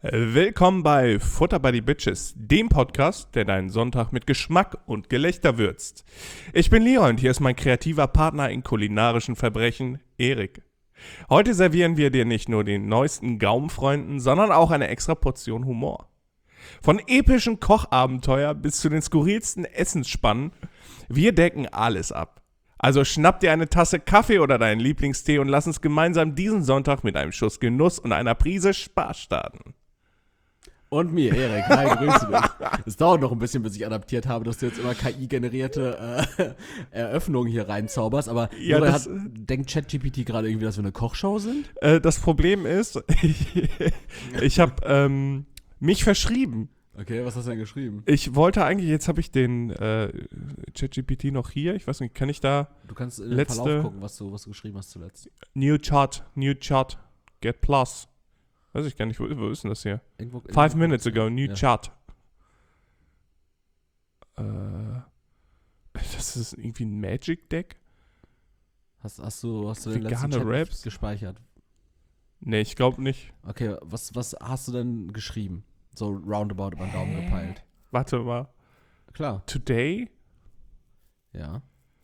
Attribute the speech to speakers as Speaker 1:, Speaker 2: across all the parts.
Speaker 1: Willkommen bei Futter by the Bitches, dem Podcast, der deinen Sonntag mit Geschmack und Gelächter würzt. Ich bin Leon und hier ist mein kreativer Partner in kulinarischen Verbrechen, Erik. Heute servieren wir dir nicht nur den neuesten Gaumenfreunden, sondern auch eine extra Portion Humor. Von epischen Kochabenteuer bis zu den skurrilsten Essensspannen, wir decken alles ab. Also schnapp dir eine Tasse Kaffee oder deinen Lieblingstee und lass uns gemeinsam diesen Sonntag mit einem Schuss Genuss und einer Prise Spaß starten.
Speaker 2: Und mir, Erik. Hi, grüße dich. Es dauert noch ein bisschen, bis ich adaptiert habe, dass du jetzt immer KI-generierte Eröffnungen hier reinzauberst. Aber
Speaker 1: ja,
Speaker 2: denkt ChatGPT gerade irgendwie, dass wir eine Kochshow sind?
Speaker 1: Das Problem ist, ich habe mich verschrieben.
Speaker 2: Okay, was hast du denn geschrieben?
Speaker 1: Ich wollte eigentlich, jetzt habe ich den ChatGPT noch hier. Ich weiß nicht, kann ich da
Speaker 2: Du kannst in den Verlauf gucken, was du geschrieben hast zuletzt.
Speaker 1: New Chart, Get Plus. Weiß ich gar nicht, wo ist denn das hier?
Speaker 2: Irgendwo
Speaker 1: 5 minutes ago, New Chart. Das ist irgendwie ein Magic Deck?
Speaker 2: Hast du den letzten Chat
Speaker 1: Raps
Speaker 2: gespeichert?
Speaker 1: Nee, ich glaube nicht.
Speaker 2: Okay, was hast du denn geschrieben? So roundabout über den Daumen gepeilt.
Speaker 1: Warte mal.
Speaker 2: Klar.
Speaker 1: Today?
Speaker 2: Ja.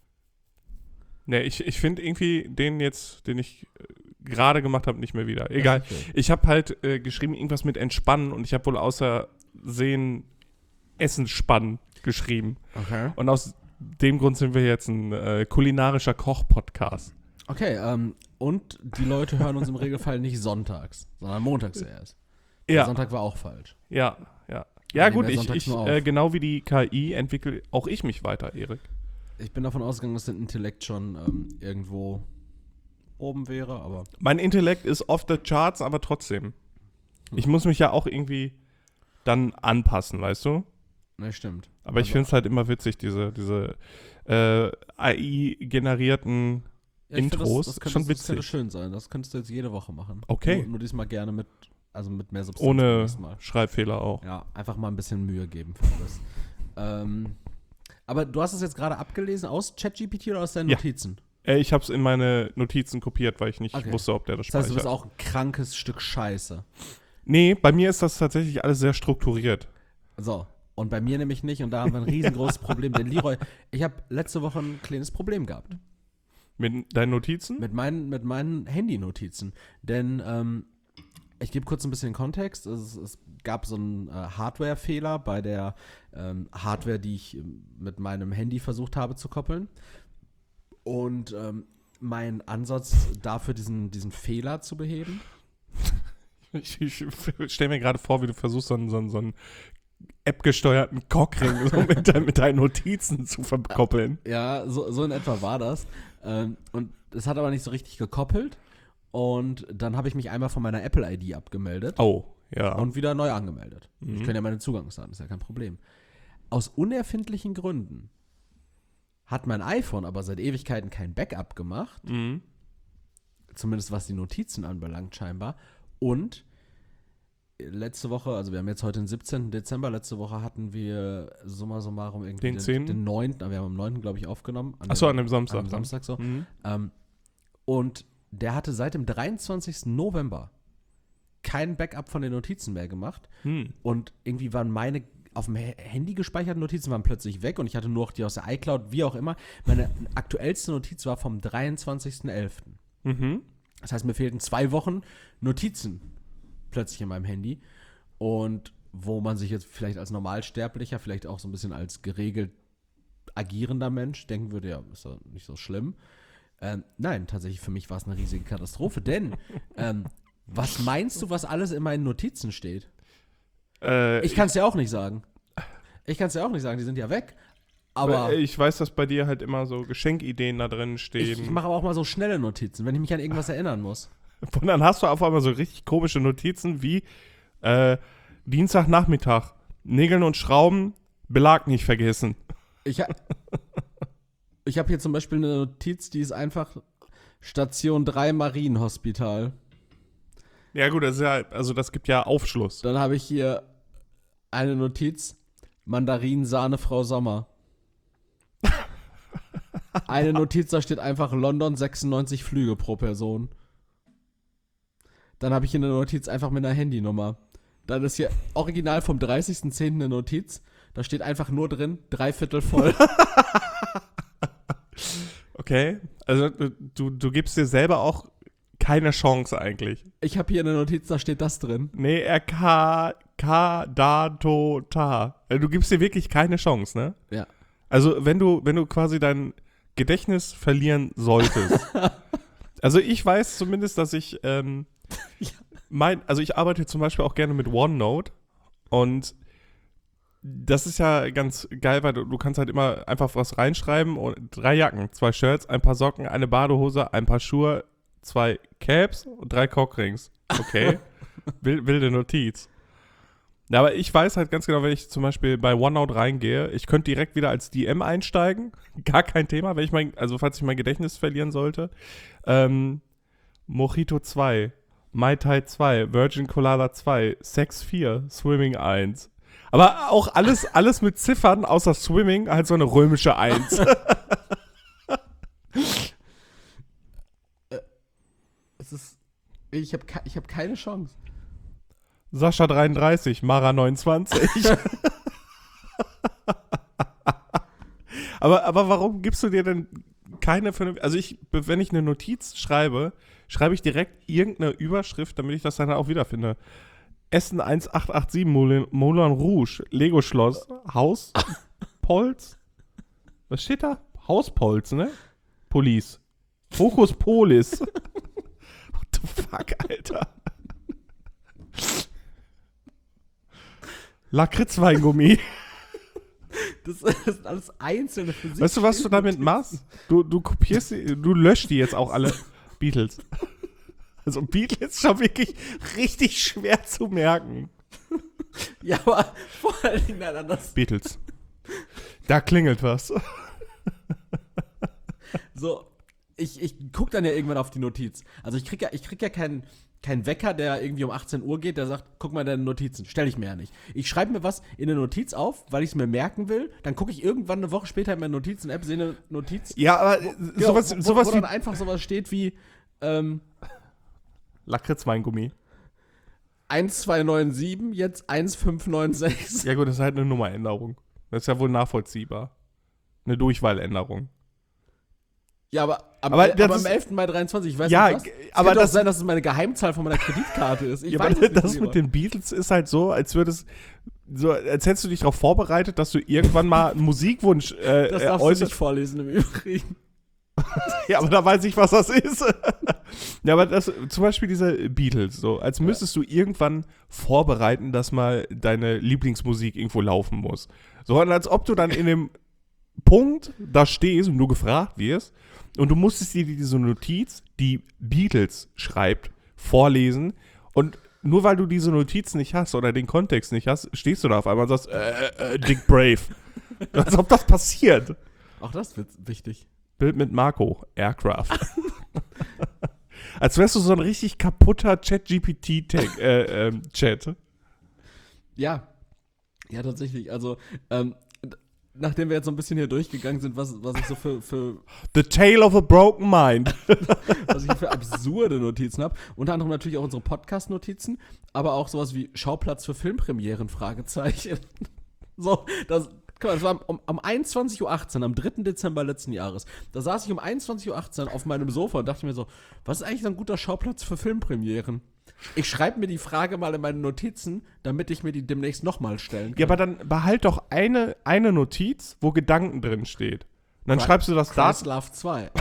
Speaker 1: Nee, ich finde irgendwie den ich gerade gemacht habe, nicht mehr wieder. Egal.
Speaker 2: Okay.
Speaker 1: Ich habe halt geschrieben, irgendwas mit Entspannen und ich habe wohl außersehen Essensspannen geschrieben.
Speaker 2: Okay.
Speaker 1: Und aus dem Grund sind wir jetzt ein kulinarischer Koch-Podcast.
Speaker 2: Okay, und die Leute hören uns im Regelfall nicht sonntags, sondern montags erst.
Speaker 1: Ja.
Speaker 2: Der Sonntag war auch falsch.
Speaker 1: Ja. Ja gut,
Speaker 2: ich
Speaker 1: genau wie die KI entwickle auch ich mich weiter, Erik.
Speaker 2: Ich bin davon ausgegangen, dass dein Intellekt schon irgendwo oben wäre, aber...
Speaker 1: Mein Intellekt ist off the charts, aber trotzdem. Ich muss mich ja auch irgendwie dann anpassen, weißt du?
Speaker 2: Ne, stimmt.
Speaker 1: Aber ich finde es halt immer witzig, diese AI-generierten Intros.
Speaker 2: Das könnte,
Speaker 1: schon witzig.
Speaker 2: Das könnte schön sein. Das könntest du jetzt jede Woche machen.
Speaker 1: Okay.
Speaker 2: Nur diesmal gerne mit mehr Substanz.
Speaker 1: Ohne Schreibfehler auch.
Speaker 2: Ja, einfach mal ein bisschen Mühe geben für alles. Aber du hast es jetzt gerade abgelesen aus ChatGPT oder aus deinen Notizen?
Speaker 1: Ich habe es in meine Notizen kopiert, weil ich nicht wusste, ob der das speichert.
Speaker 2: Das heißt, du bist auch ein krankes Stück Scheiße.
Speaker 1: Nee, bei mir ist das tatsächlich alles sehr strukturiert.
Speaker 2: So, und bei mir nämlich nicht. Und da haben wir ein riesengroßes Problem. Denn Leroy, ich habe letzte Woche ein kleines Problem gehabt.
Speaker 1: Mit deinen Notizen?
Speaker 2: Mit meinen Handy-Notizen. Denn ich gebe kurz ein bisschen Kontext. Es gab so einen Hardware-Fehler bei der Hardware, die ich mit meinem Handy versucht habe zu koppeln. Und mein Ansatz dafür, diesen Fehler zu beheben.
Speaker 1: Ich stelle mir gerade vor, wie du versuchst, so einen App-gesteuerten Cockring so mit deinen Notizen zu verkoppeln.
Speaker 2: Ja, so in etwa war das. Und es hat aber nicht so richtig gekoppelt. Und dann habe ich mich einmal von meiner Apple-ID abgemeldet.
Speaker 1: Oh, ja.
Speaker 2: Und wieder neu angemeldet.
Speaker 1: Mhm.
Speaker 2: Ich kann ja meine Zugangsdaten, ist ja kein Problem. Aus unerfindlichen Gründen hat mein iPhone aber seit Ewigkeiten kein Backup gemacht.
Speaker 1: Mhm.
Speaker 2: Zumindest was die Notizen anbelangt scheinbar. Und letzte Woche, also wir haben jetzt heute den 17. Dezember, letzte Woche hatten wir summa summarum irgendwie den 9., wir haben am 9. glaube ich aufgenommen.
Speaker 1: Achso, an dem Samstag.
Speaker 2: An dem Samstag so.
Speaker 1: Mhm.
Speaker 2: Und der hatte seit dem 23. November kein Backup von den Notizen mehr gemacht. Und irgendwie waren meine auf dem Handy gespeicherten Notizen waren plötzlich weg und ich hatte nur noch die aus der iCloud, wie auch immer. Meine aktuellste Notiz war vom 23.11.
Speaker 1: Mhm.
Speaker 2: Das heißt, mir fehlten 2 Wochen Notizen plötzlich in meinem Handy. Und wo man sich jetzt vielleicht als Normalsterblicher, vielleicht auch so ein bisschen als geregelt agierender Mensch denken würde, ja, ist doch nicht so schlimm. Nein, tatsächlich für mich war es eine riesige Katastrophe, denn was meinst du, was alles in meinen Notizen steht? Ich kann es dir auch nicht sagen. Die sind ja weg. Aber
Speaker 1: ich weiß, dass bei dir halt immer so Geschenkideen da drin stehen.
Speaker 2: Ich mache aber auch mal so schnelle Notizen, wenn ich mich an irgendwas erinnern muss.
Speaker 1: Und dann hast du auf einmal so richtig komische Notizen wie Dienstagnachmittag, Nägeln und Schrauben, Belag nicht vergessen.
Speaker 2: Ich habe hier zum Beispiel eine Notiz, die ist einfach Station 3 Marienhospital.
Speaker 1: Ja gut, das gibt ja Aufschluss.
Speaker 2: Dann habe ich hier eine Notiz, Mandarinen-Sahne Frau Sommer. Eine Notiz, da steht einfach London 96 Flüge pro Person. Dann habe ich hier eine Notiz einfach mit einer Handynummer. Dann ist hier original vom 30.10. eine Notiz. Da steht einfach nur drin, 3/4 voll.
Speaker 1: Okay, also du gibst dir selber auch keine Chance eigentlich.
Speaker 2: Ich habe hier eine Notiz, da steht das drin.
Speaker 1: Nee, da. Du gibst dir wirklich keine Chance, ne?
Speaker 2: Ja.
Speaker 1: Also wenn du quasi dein Gedächtnis verlieren solltest. Also ich weiß zumindest, dass ich ich arbeite zum Beispiel auch gerne mit OneNote und das ist ja ganz geil, weil du kannst halt immer einfach was reinschreiben und 3 Jacken, 2 Shirts, ein paar Socken, eine Badehose, ein paar Schuhe, 2 Caps und 3 Cockrings. Okay, wilde Notiz. Ja, aber ich weiß halt ganz genau, wenn ich zum Beispiel bei OneNote reingehe, ich könnte direkt wieder als DM einsteigen, gar kein Thema, falls ich mein Gedächtnis verlieren sollte. Mojito 2, Mai Tai 2, Virgin Colada 2, Sex 4, Swimming 1. Aber auch alles mit Ziffern, außer Swimming, halt so eine römische 1.
Speaker 2: Ich hab keine Chance.
Speaker 1: Sascha 33, Mara 29. aber warum gibst du dir denn keine vernünftige... Also wenn ich eine Notiz schreibe ich direkt irgendeine Überschrift, damit ich das dann auch wiederfinde. Essen 1887, Moulin Rouge, Lego-Schloss, Hauspolz. Was steht da? Hauspolz, ne? Police. Hokus Polis. What the fuck, Alter? Lakritzweingummi.
Speaker 2: Das sind alles einzelne Physik.
Speaker 1: Weißt du, was du damit machst? Du kopierst du löscht die jetzt auch alle Beatles. Also Beatles ist schon wirklich richtig schwer zu merken.
Speaker 2: Ja, aber vor allen Dingen das.
Speaker 1: Beatles. Da klingelt was.
Speaker 2: So, ich guck dann ja irgendwann auf die Notiz. Also ich krieg ja keinen Wecker, der irgendwie um 18 Uhr geht, der sagt, guck mal deine Notizen. Stell ich mir ja nicht. Ich schreibe mir was in eine Notiz auf, weil ich es mir merken will. Dann gucke ich irgendwann eine Woche später in meine Notizen-App, sehe eine Notiz.
Speaker 1: Ja, aber sowas
Speaker 2: wo dann einfach sowas steht wie
Speaker 1: Lakritzweingummi.
Speaker 2: 1297, jetzt 1596.
Speaker 1: Ja gut, das ist halt eine Nummeränderung. Das ist ja wohl nachvollziehbar. Eine Durchwahländerung.
Speaker 2: Ja, aber am 11. Mai 23, ich weiß
Speaker 1: ja,
Speaker 2: nicht was.
Speaker 1: Aber
Speaker 2: könnte auch sein, dass es meine Geheimzahl von meiner Kreditkarte ist. Ich weiß
Speaker 1: aber
Speaker 2: nicht,
Speaker 1: das mit den Beatles ist halt so, als hättest du dich darauf vorbereitet, dass du irgendwann mal einen Musikwunsch
Speaker 2: das darfst du nicht vorlesen im Übrigen.
Speaker 1: Ja, aber da weiß ich, was das ist. Ja, aber zum Beispiel diese Beatles, so, als müsstest du irgendwann vorbereiten, dass mal deine Lieblingsmusik irgendwo laufen muss. So, und als ob du dann in dem Punkt da stehst und du gefragt wirst und du musstest dir diese Notiz, die Beatles schreibt, vorlesen und nur weil du diese Notiz nicht hast oder den Kontext nicht hast, stehst du da auf einmal und sagst, Dick Brave. Als ob das passiert.
Speaker 2: Auch das wird wichtig.
Speaker 1: Bild mit Marco, Aircraft. Als wärst du so ein richtig kaputter Chat-GPT-Chat.
Speaker 2: Ja, tatsächlich. Also, nachdem wir jetzt so ein bisschen hier durchgegangen sind, was ich so für
Speaker 1: The Tale of a Broken Mind.
Speaker 2: was ich für absurde Notizen habe. Unter anderem natürlich auch unsere Podcast-Notizen, aber auch sowas wie Schauplatz für Filmpremieren, Fragezeichen. So, das war am 21.18 Uhr, am 3. Dezember letzten Jahres. Da saß ich um 21.18 Uhr auf meinem Sofa und dachte mir so, was ist eigentlich so ein guter Schauplatz für Filmpremieren? Ich schreibe mir die Frage mal in meine Notizen, damit ich mir die demnächst nochmal stellen kann.
Speaker 1: Ja, aber dann behalt doch eine Notiz, wo Gedanken drin steht. Und dann schreibst du das Datum.
Speaker 2: Love 2.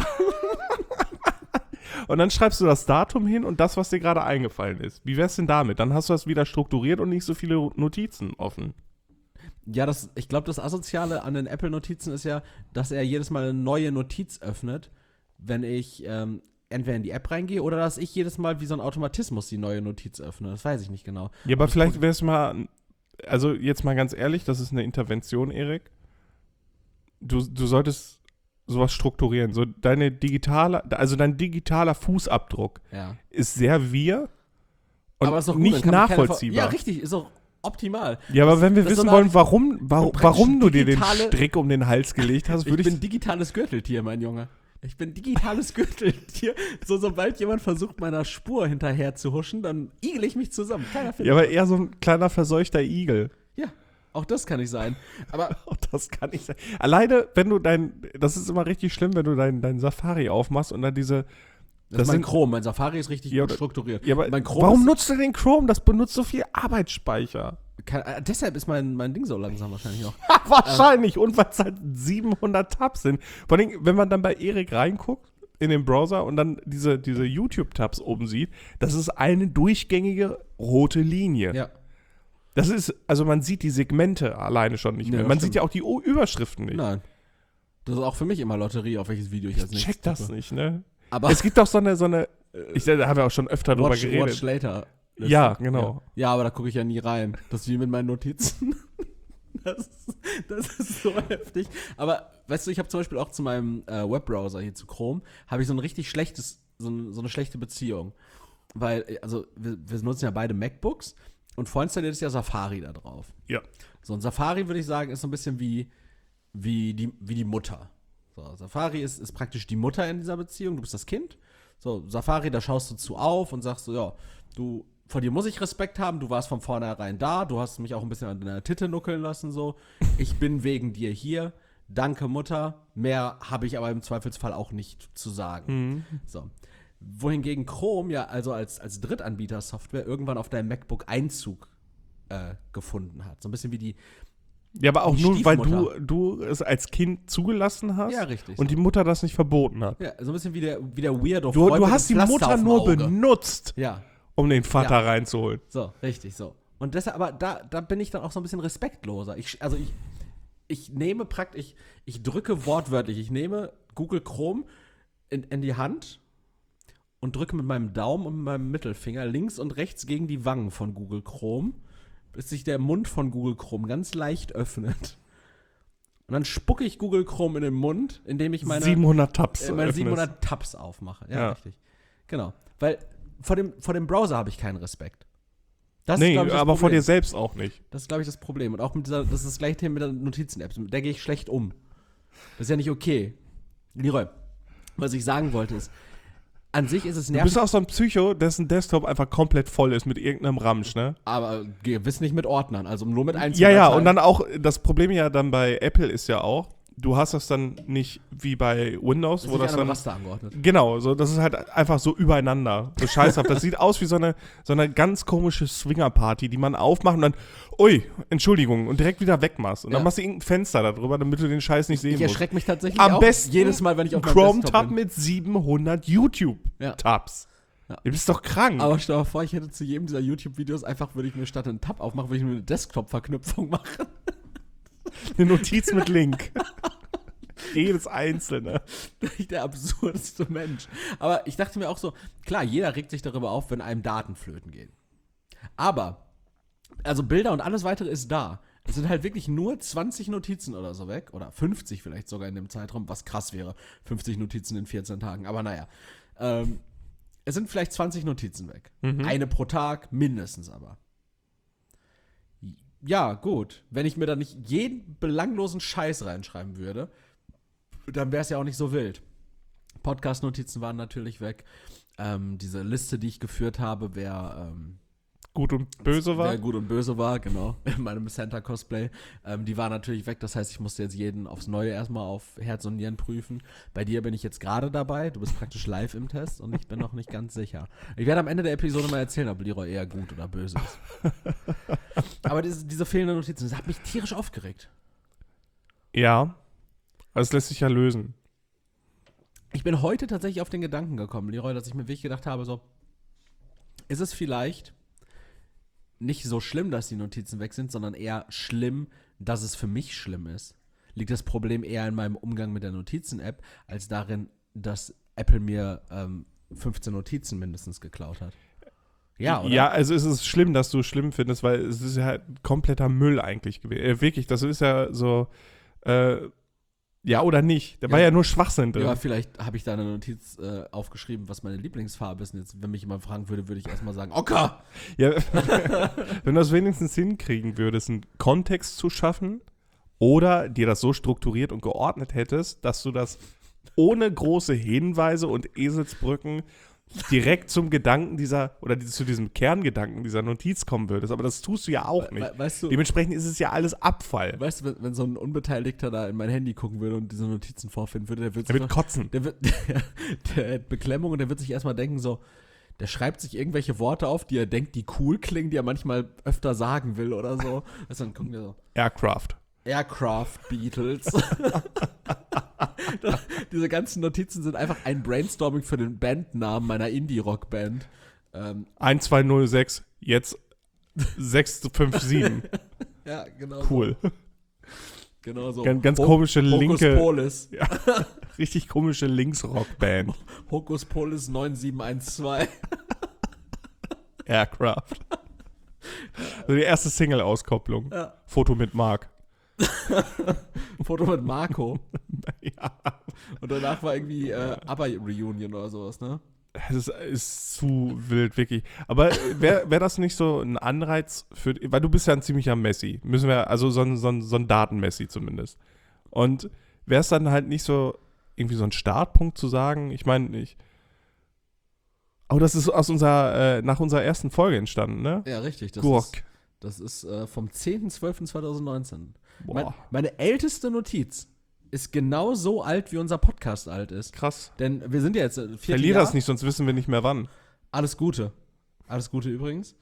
Speaker 1: Und dann schreibst du das Datum hin und das, was dir gerade eingefallen ist. Wie wär's denn damit? Dann hast du das wieder strukturiert und nicht so viele Notizen offen.
Speaker 2: Ja, ich glaube, das Asoziale an den Apple-Notizen ist ja, dass er jedes Mal eine neue Notiz öffnet, wenn ich entweder in die App reingehe oder dass ich jedes Mal wie so ein Automatismus die neue Notiz öffne. Das weiß ich nicht genau.
Speaker 1: Ja, aber vielleicht wäre es mal, also jetzt mal ganz ehrlich, das ist eine Intervention, Erik. Du solltest sowas strukturieren. So dein digitaler Fußabdruck ist sehr wir und
Speaker 2: aber ist doch gut,
Speaker 1: nicht nachvollziehbar.
Speaker 2: Ja, richtig, ist auch optimal.
Speaker 1: Ja, aber wenn wir wissen wollen, warum du dir den
Speaker 2: digitale-
Speaker 1: Strick um den Hals gelegt hast,
Speaker 2: Ich bin digitales Gürteltier, mein Junge. Ich bin digitales Gürteltier. Sobald jemand versucht, meiner Spur hinterher zu huschen, dann igel ich mich zusammen. Keiner findet
Speaker 1: Ja, aber eher so ein kleiner verseuchter Igel.
Speaker 2: Ja, auch das kann ich sein. Aber
Speaker 1: Auch das kann nicht sein. Alleine, wenn du das ist immer richtig schlimm, wenn du dein Safari aufmachst und dann diese.
Speaker 2: das ist mein Chrome. Mein Safari ist richtig gut strukturiert.
Speaker 1: Ja, aber
Speaker 2: mein Chrome
Speaker 1: warum nutzt du den Chrome? Das benutzt so viel Arbeitsspeicher.
Speaker 2: deshalb ist mein Ding so langsam wahrscheinlich noch.
Speaker 1: Wahrscheinlich. Und weil es halt 700 Tabs sind. Vor allem, wenn man dann bei Erik reinguckt in den Browser und dann diese YouTube-Tabs oben sieht, das ist eine durchgängige rote Linie.
Speaker 2: Ja.
Speaker 1: Das ist, also man sieht die Segmente alleine schon nicht mehr.
Speaker 2: Ja,
Speaker 1: Man
Speaker 2: stimmt.
Speaker 1: sieht ja auch die Überschriften nicht.
Speaker 2: Nein. Das ist auch für mich immer Lotterie, auf welches Video ich als nächstes
Speaker 1: Check das
Speaker 2: tippe.
Speaker 1: nicht, ne?
Speaker 2: Aber
Speaker 1: Es gibt doch so eine da haben wir auch schon öfter drüber geredet.
Speaker 2: Watch later.
Speaker 1: Ja, genau.
Speaker 2: Ja, aber da gucke ich ja nie rein. Das ist wie mit meinen Notizen. Das ist so heftig. Aber, weißt du, ich habe zum Beispiel auch zu meinem Webbrowser hier zu Chrome, habe ich so ein richtig schlechtes, so eine schlechte Beziehung. Weil, also, wir nutzen ja beide MacBooks und vorinstalliert ist ja Safari da drauf.
Speaker 1: Ja.
Speaker 2: So ein Safari, würde ich sagen, ist so ein bisschen wie die Mutter. So, Safari ist praktisch die Mutter in dieser Beziehung, du bist das Kind. So, Safari, da schaust du zu auf und sagst so, ja, vor dir muss ich Respekt haben, du warst von vornherein da, du hast mich auch ein bisschen an deiner Titte nuckeln lassen, so. Ich bin wegen dir hier, danke Mutter, mehr habe ich aber im Zweifelsfall auch nicht zu sagen. So. Wohingegen Chrome ja also als Drittanbieter-Software irgendwann auf deinem MacBook Einzug gefunden hat. So ein bisschen wie die
Speaker 1: Ja, aber auch
Speaker 2: Die
Speaker 1: nur, weil
Speaker 2: Stiefmutter.
Speaker 1: du es als Kind zugelassen hast.
Speaker 2: Ja, richtig,
Speaker 1: Und
Speaker 2: so.
Speaker 1: die Mutter das nicht verboten hat.
Speaker 2: Ja, so ein bisschen wie der Weirdo.
Speaker 1: Du
Speaker 2: Freund mit
Speaker 1: hast die
Speaker 2: dem Pflaster
Speaker 1: Mutter
Speaker 2: auf dem
Speaker 1: nur
Speaker 2: Auge.
Speaker 1: benutzt,
Speaker 2: Ja,
Speaker 1: um den Vater reinzuholen.
Speaker 2: so, richtig, so. Und deshalb, aber da bin ich dann auch so ein bisschen respektloser. Ich nehme praktisch, ich drücke wortwörtlich, ich nehme Google Chrome in die Hand und drücke mit meinem Daumen und mit meinem Mittelfinger links und rechts gegen die Wangen von Google Chrome, bis sich der Mund von Google Chrome ganz leicht öffnet. Und dann spucke ich Google Chrome in den Mund, indem ich meine
Speaker 1: 700 Tabs.
Speaker 2: meine
Speaker 1: öffnest.
Speaker 2: 700 Tabs aufmache. Ja,
Speaker 1: Ja.
Speaker 2: richtig. Genau. Weil vor dem Browser habe ich keinen Respekt. Das
Speaker 1: Nee,
Speaker 2: ist, glaub ich, das
Speaker 1: aber vor
Speaker 2: Problem.
Speaker 1: dir selbst auch nicht.
Speaker 2: Das ist, glaube ich, das Problem. Und auch das ist das gleiche Thema mit der Notizen-App. Mit der gehe ich schlecht um. Das ist ja nicht okay. Leroy, was ich sagen wollte ist, an sich ist es
Speaker 1: Du
Speaker 2: nervig,
Speaker 1: bist auch so ein Psycho, dessen Desktop einfach komplett voll ist mit irgendeinem Ramsch, ne?
Speaker 2: aber gewiss nicht mit Ordnern, also nur mit einzelnen
Speaker 1: Ja,
Speaker 2: Dateien.
Speaker 1: und dann auch, das Problem ja dann bei Apple ist ja auch, du hast das dann nicht wie bei Windows,
Speaker 2: ist
Speaker 1: wo
Speaker 2: nicht
Speaker 1: das
Speaker 2: an einem
Speaker 1: dann.
Speaker 2: Raster angeordnet.
Speaker 1: Genau, so, das ist halt einfach so übereinander. So scheißhaft. Das sieht aus wie so eine ganz komische Swingerparty, die man aufmacht und dann, ui, Entschuldigung, und direkt wieder wegmachst. Und dann
Speaker 2: Ja.
Speaker 1: machst du irgendein Fenster darüber, damit du den Scheiß nicht sehen
Speaker 2: Ich
Speaker 1: musst.
Speaker 2: erschrecke mich tatsächlich
Speaker 1: Am
Speaker 2: auch
Speaker 1: besten
Speaker 2: jedes Mal, wenn ich auf meinem
Speaker 1: Chrome-Tab
Speaker 2: Desktop bin.
Speaker 1: mit 700 YouTube-Tabs.
Speaker 2: Ja.
Speaker 1: Du bist doch krank.
Speaker 2: Aber stell dir vor, ich hätte zu jedem dieser YouTube-Videos würde ich mir statt einen Tab aufmachen, würde ich mir eine Desktop-Verknüpfung machen.
Speaker 1: Eine Notiz mit Link. Jedes einzelne.
Speaker 2: Der absurdeste Mensch. Aber ich dachte mir auch so, klar, jeder regt sich darüber auf, wenn einem Daten flöten gehen. Aber, also Bilder und alles weitere ist da. Es sind halt wirklich nur 20 Notizen oder so weg. Oder 50 vielleicht sogar in dem Zeitraum, was krass wäre. 50 Notizen in 14 Tagen. Aber naja. Es sind vielleicht 20 Notizen weg. Eine pro Tag, mindestens aber. Ja, gut. Wenn ich mir da nicht jeden belanglosen Scheiß reinschreiben würde, dann wäre es ja auch nicht so wild. Podcast-Notizen waren natürlich weg. Diese Liste, die ich geführt habe, wer
Speaker 1: Gut und böse war.
Speaker 2: gut und böse war, genau, in meinem Santa-Cosplay, die war natürlich weg. Das heißt, ich musste jetzt jeden aufs Neue erstmal auf Herz und Nieren prüfen. Bei dir bin ich jetzt gerade dabei. Du bist praktisch live im Test und ich bin noch nicht ganz sicher. Ich werde am Ende der Episode mal erzählen, ob Leroy eher gut oder böse ist. Aber diese fehlenden Notizen, das hat mich tierisch aufgeregt.
Speaker 1: Ja. Das lässt sich ja lösen.
Speaker 2: Ich bin heute tatsächlich auf den Gedanken gekommen, Leroy, dass ich mir wirklich gedacht habe, so, ist es vielleicht nicht so schlimm, dass die Notizen weg sind, sondern eher schlimm, dass es für mich schlimm ist. Liegt das Problem eher in meinem Umgang mit der Notizen-App, als darin, dass Apple mir 15 Notizen mindestens geklaut hat? Ja, oder?
Speaker 1: Ja, also es ist schlimm, dass du es schlimm findest, weil es ist ja halt kompletter Müll eigentlich gewesen. Wirklich, das ist ja so, ja oder nicht. Da war ja nur Schwachsinn drin.
Speaker 2: Ja, vielleicht habe ich da eine Notiz aufgeschrieben, was meine Lieblingsfarbe ist. Und jetzt, wenn mich jemand fragen würde, würde ich erstmal sagen, Ocker!
Speaker 1: Ja, wenn du es wenigstens hinkriegen würdest, einen Kontext zu schaffen oder dir das so strukturiert und geordnet hättest, dass du das ohne große Hinweise und Eselsbrücken direkt zum Gedanken zu diesem Kerngedanken dieser Notiz kommen würdest. Aber das tust du ja auch nicht.
Speaker 2: Weißt du,
Speaker 1: Dementsprechend ist es ja alles Abfall.
Speaker 2: weißt du, wenn so ein Unbeteiligter da in mein Handy gucken würde und diese Notizen vorfinden würde,
Speaker 1: Er wird kotzen.
Speaker 2: der hat Beklemmung und der wird sich erstmal denken so, der schreibt sich irgendwelche Worte auf, die er denkt, die cool klingen, die er manchmal öfter sagen will oder so. Also dann gucken wir so,
Speaker 1: Aircraft
Speaker 2: Beatles. Diese ganzen Notizen sind einfach ein Brainstorming für den Bandnamen meiner Indie-Rock-Band.
Speaker 1: 1206, jetzt 657.
Speaker 2: Ja, genau.
Speaker 1: Cool.
Speaker 2: Genau so.
Speaker 1: Ganz komische linke,
Speaker 2: Hokus Polis.
Speaker 1: ja, richtig komische Linksrock-Band.
Speaker 2: Hokus Polis 9712.
Speaker 1: Aircraft. Also die erste Single-Auskopplung.
Speaker 2: Ja.
Speaker 1: Foto mit Mark.
Speaker 2: Foto mit Marco.
Speaker 1: Ja.
Speaker 2: Und danach war irgendwie ABBA-Reunion oder sowas, ne?
Speaker 1: Das ist zu wild, wirklich. Aber wäre das nicht so ein Anreiz für, weil du bist ja ein ziemlicher Messi. Also so ein Daten-Messi zumindest. Und wäre es dann halt nicht so irgendwie so ein Startpunkt zu sagen, ich meine nicht. Aber das ist nach unserer ersten Folge entstanden, ne?
Speaker 2: Ja, richtig. Das ist vom 10.12.2019.
Speaker 1: Boah.
Speaker 2: Meine älteste Notiz ist genau so alt, wie unser Podcast alt ist.
Speaker 1: Krass.
Speaker 2: Denn wir sind ja jetzt 4.
Speaker 1: Verlier
Speaker 2: Jahr.
Speaker 1: das nicht, sonst wissen wir nicht mehr wann.
Speaker 2: Alles Gute. Alles Gute übrigens.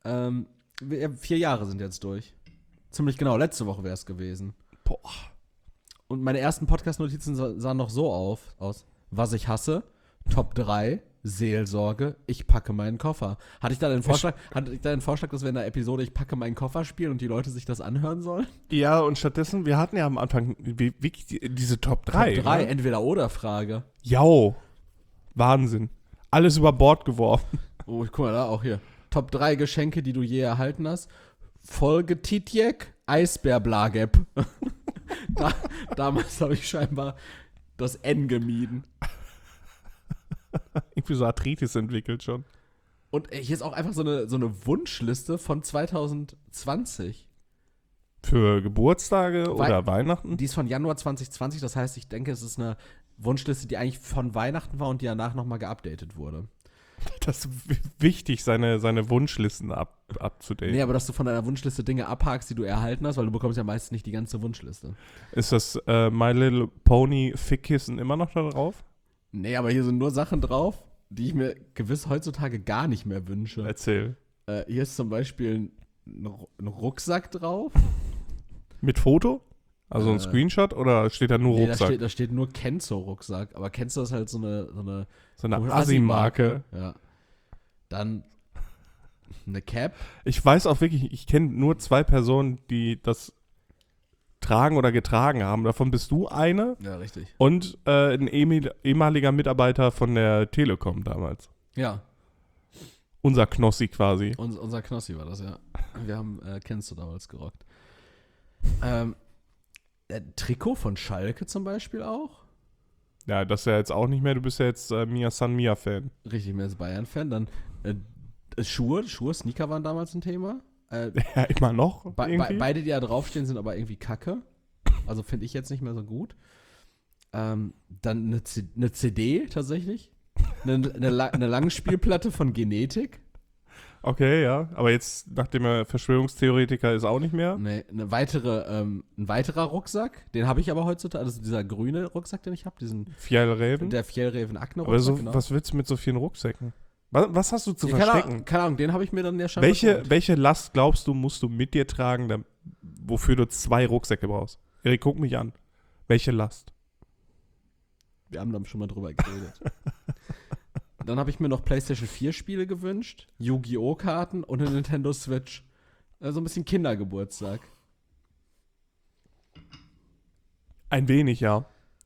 Speaker 2: 4 Jahre sind jetzt durch. Ziemlich genau, letzte Woche wäre es gewesen.
Speaker 1: Boah.
Speaker 2: Und meine ersten Podcast-Notizen sahen noch so aus. Was ich hasse, Top 3, Seelsorge, ich packe meinen Koffer. Hatte ich da den Vorschlag, dass wir in der Episode Ich packe meinen Koffer spielen und die Leute sich das anhören sollen?
Speaker 1: Ja, und stattdessen, wir hatten ja am Anfang wirklich diese Top 3.
Speaker 2: Top 3,
Speaker 1: ne?
Speaker 2: Entweder-oder-Frage.
Speaker 1: Jau. Wahnsinn. Alles über Bord geworfen.
Speaker 2: Oh, guck mal da, auch hier. Top 3 Geschenke, die du je erhalten hast. Folge Titjek, Eisbär-Blagep. Damals habe ich scheinbar das N gemieden.
Speaker 1: Irgendwie so Arthritis entwickelt schon.
Speaker 2: Und hier ist auch einfach so eine Wunschliste von 2020.
Speaker 1: Für Geburtstage oder Weihnachten?
Speaker 2: Die ist von Januar 2020, das heißt, ich denke, es ist eine Wunschliste, die eigentlich von Weihnachten war und die danach nochmal geupdatet wurde.
Speaker 1: Das ist wichtig, seine Wunschlisten abzudaten.
Speaker 2: Nee, aber dass du von deiner Wunschliste Dinge abhakst, die du erhalten hast, weil du bekommst ja meistens nicht die ganze Wunschliste.
Speaker 1: Ist das My Little Pony Fickkissen immer noch da drauf?
Speaker 2: Nee, aber hier sind nur Sachen drauf, die ich mir gewiss heutzutage gar nicht mehr wünsche.
Speaker 1: Erzähl.
Speaker 2: Hier ist zum Beispiel ein Rucksack drauf.
Speaker 1: Mit Foto? Also ein Screenshot oder steht da nur Rucksack?
Speaker 2: Da steht nur Kenzo-Rucksack. Aber Kenzo ist halt so eine
Speaker 1: Assi-Marke.
Speaker 2: Ja. Dann eine Cap.
Speaker 1: Ich weiß auch wirklich, ich kenne nur 2 Personen, die das tragen oder getragen haben. Davon bist du eine.
Speaker 2: Ja, richtig.
Speaker 1: Und ein ehemaliger Mitarbeiter von der Telekom damals.
Speaker 2: Ja.
Speaker 1: Unser Knossi quasi.
Speaker 2: Unser Knossi war das, ja. Wir haben Kenzo damals gerockt. Trikot von Schalke zum Beispiel auch.
Speaker 1: Ja, das ist ja jetzt auch nicht mehr. Du bist ja jetzt Mia San Mia-Fan.
Speaker 2: Richtig, mehr als Bayern-Fan. Dann Schuhe, Sneaker waren damals ein Thema.
Speaker 1: Ja, immer noch.
Speaker 2: Beide, die da draufstehen, sind aber irgendwie kacke. Also finde ich jetzt nicht mehr so gut. Dann eine CD tatsächlich. Eine Langspielplatte von Genetik.
Speaker 1: Okay, ja. Aber jetzt, nachdem er Verschwörungstheoretiker ist, auch nicht mehr.
Speaker 2: Nee, ein weiterer Rucksack. Den habe ich aber heutzutage. Also dieser grüne Rucksack, den ich habe.
Speaker 1: Fjällräven.
Speaker 2: Der Fjällräven-Akne-Rucksack.
Speaker 1: Aber so,
Speaker 2: genau.
Speaker 1: was willst du mit so vielen Rucksäcken? Was hast du zu verstecken?
Speaker 2: Keine Ahnung, den habe ich mir dann ja schon geholt.
Speaker 1: Welche Last, glaubst du, musst du mit dir tragen, wofür du 2 Rucksäcke brauchst? Erik, guck mich an. Welche Last?
Speaker 2: Wir haben da schon mal drüber geredet. Dann habe ich mir noch PlayStation 4 Spiele gewünscht, Yu-Gi-Oh! Karten und eine Nintendo Switch. Also ein bisschen Kindergeburtstag.
Speaker 1: Ein wenig, ja.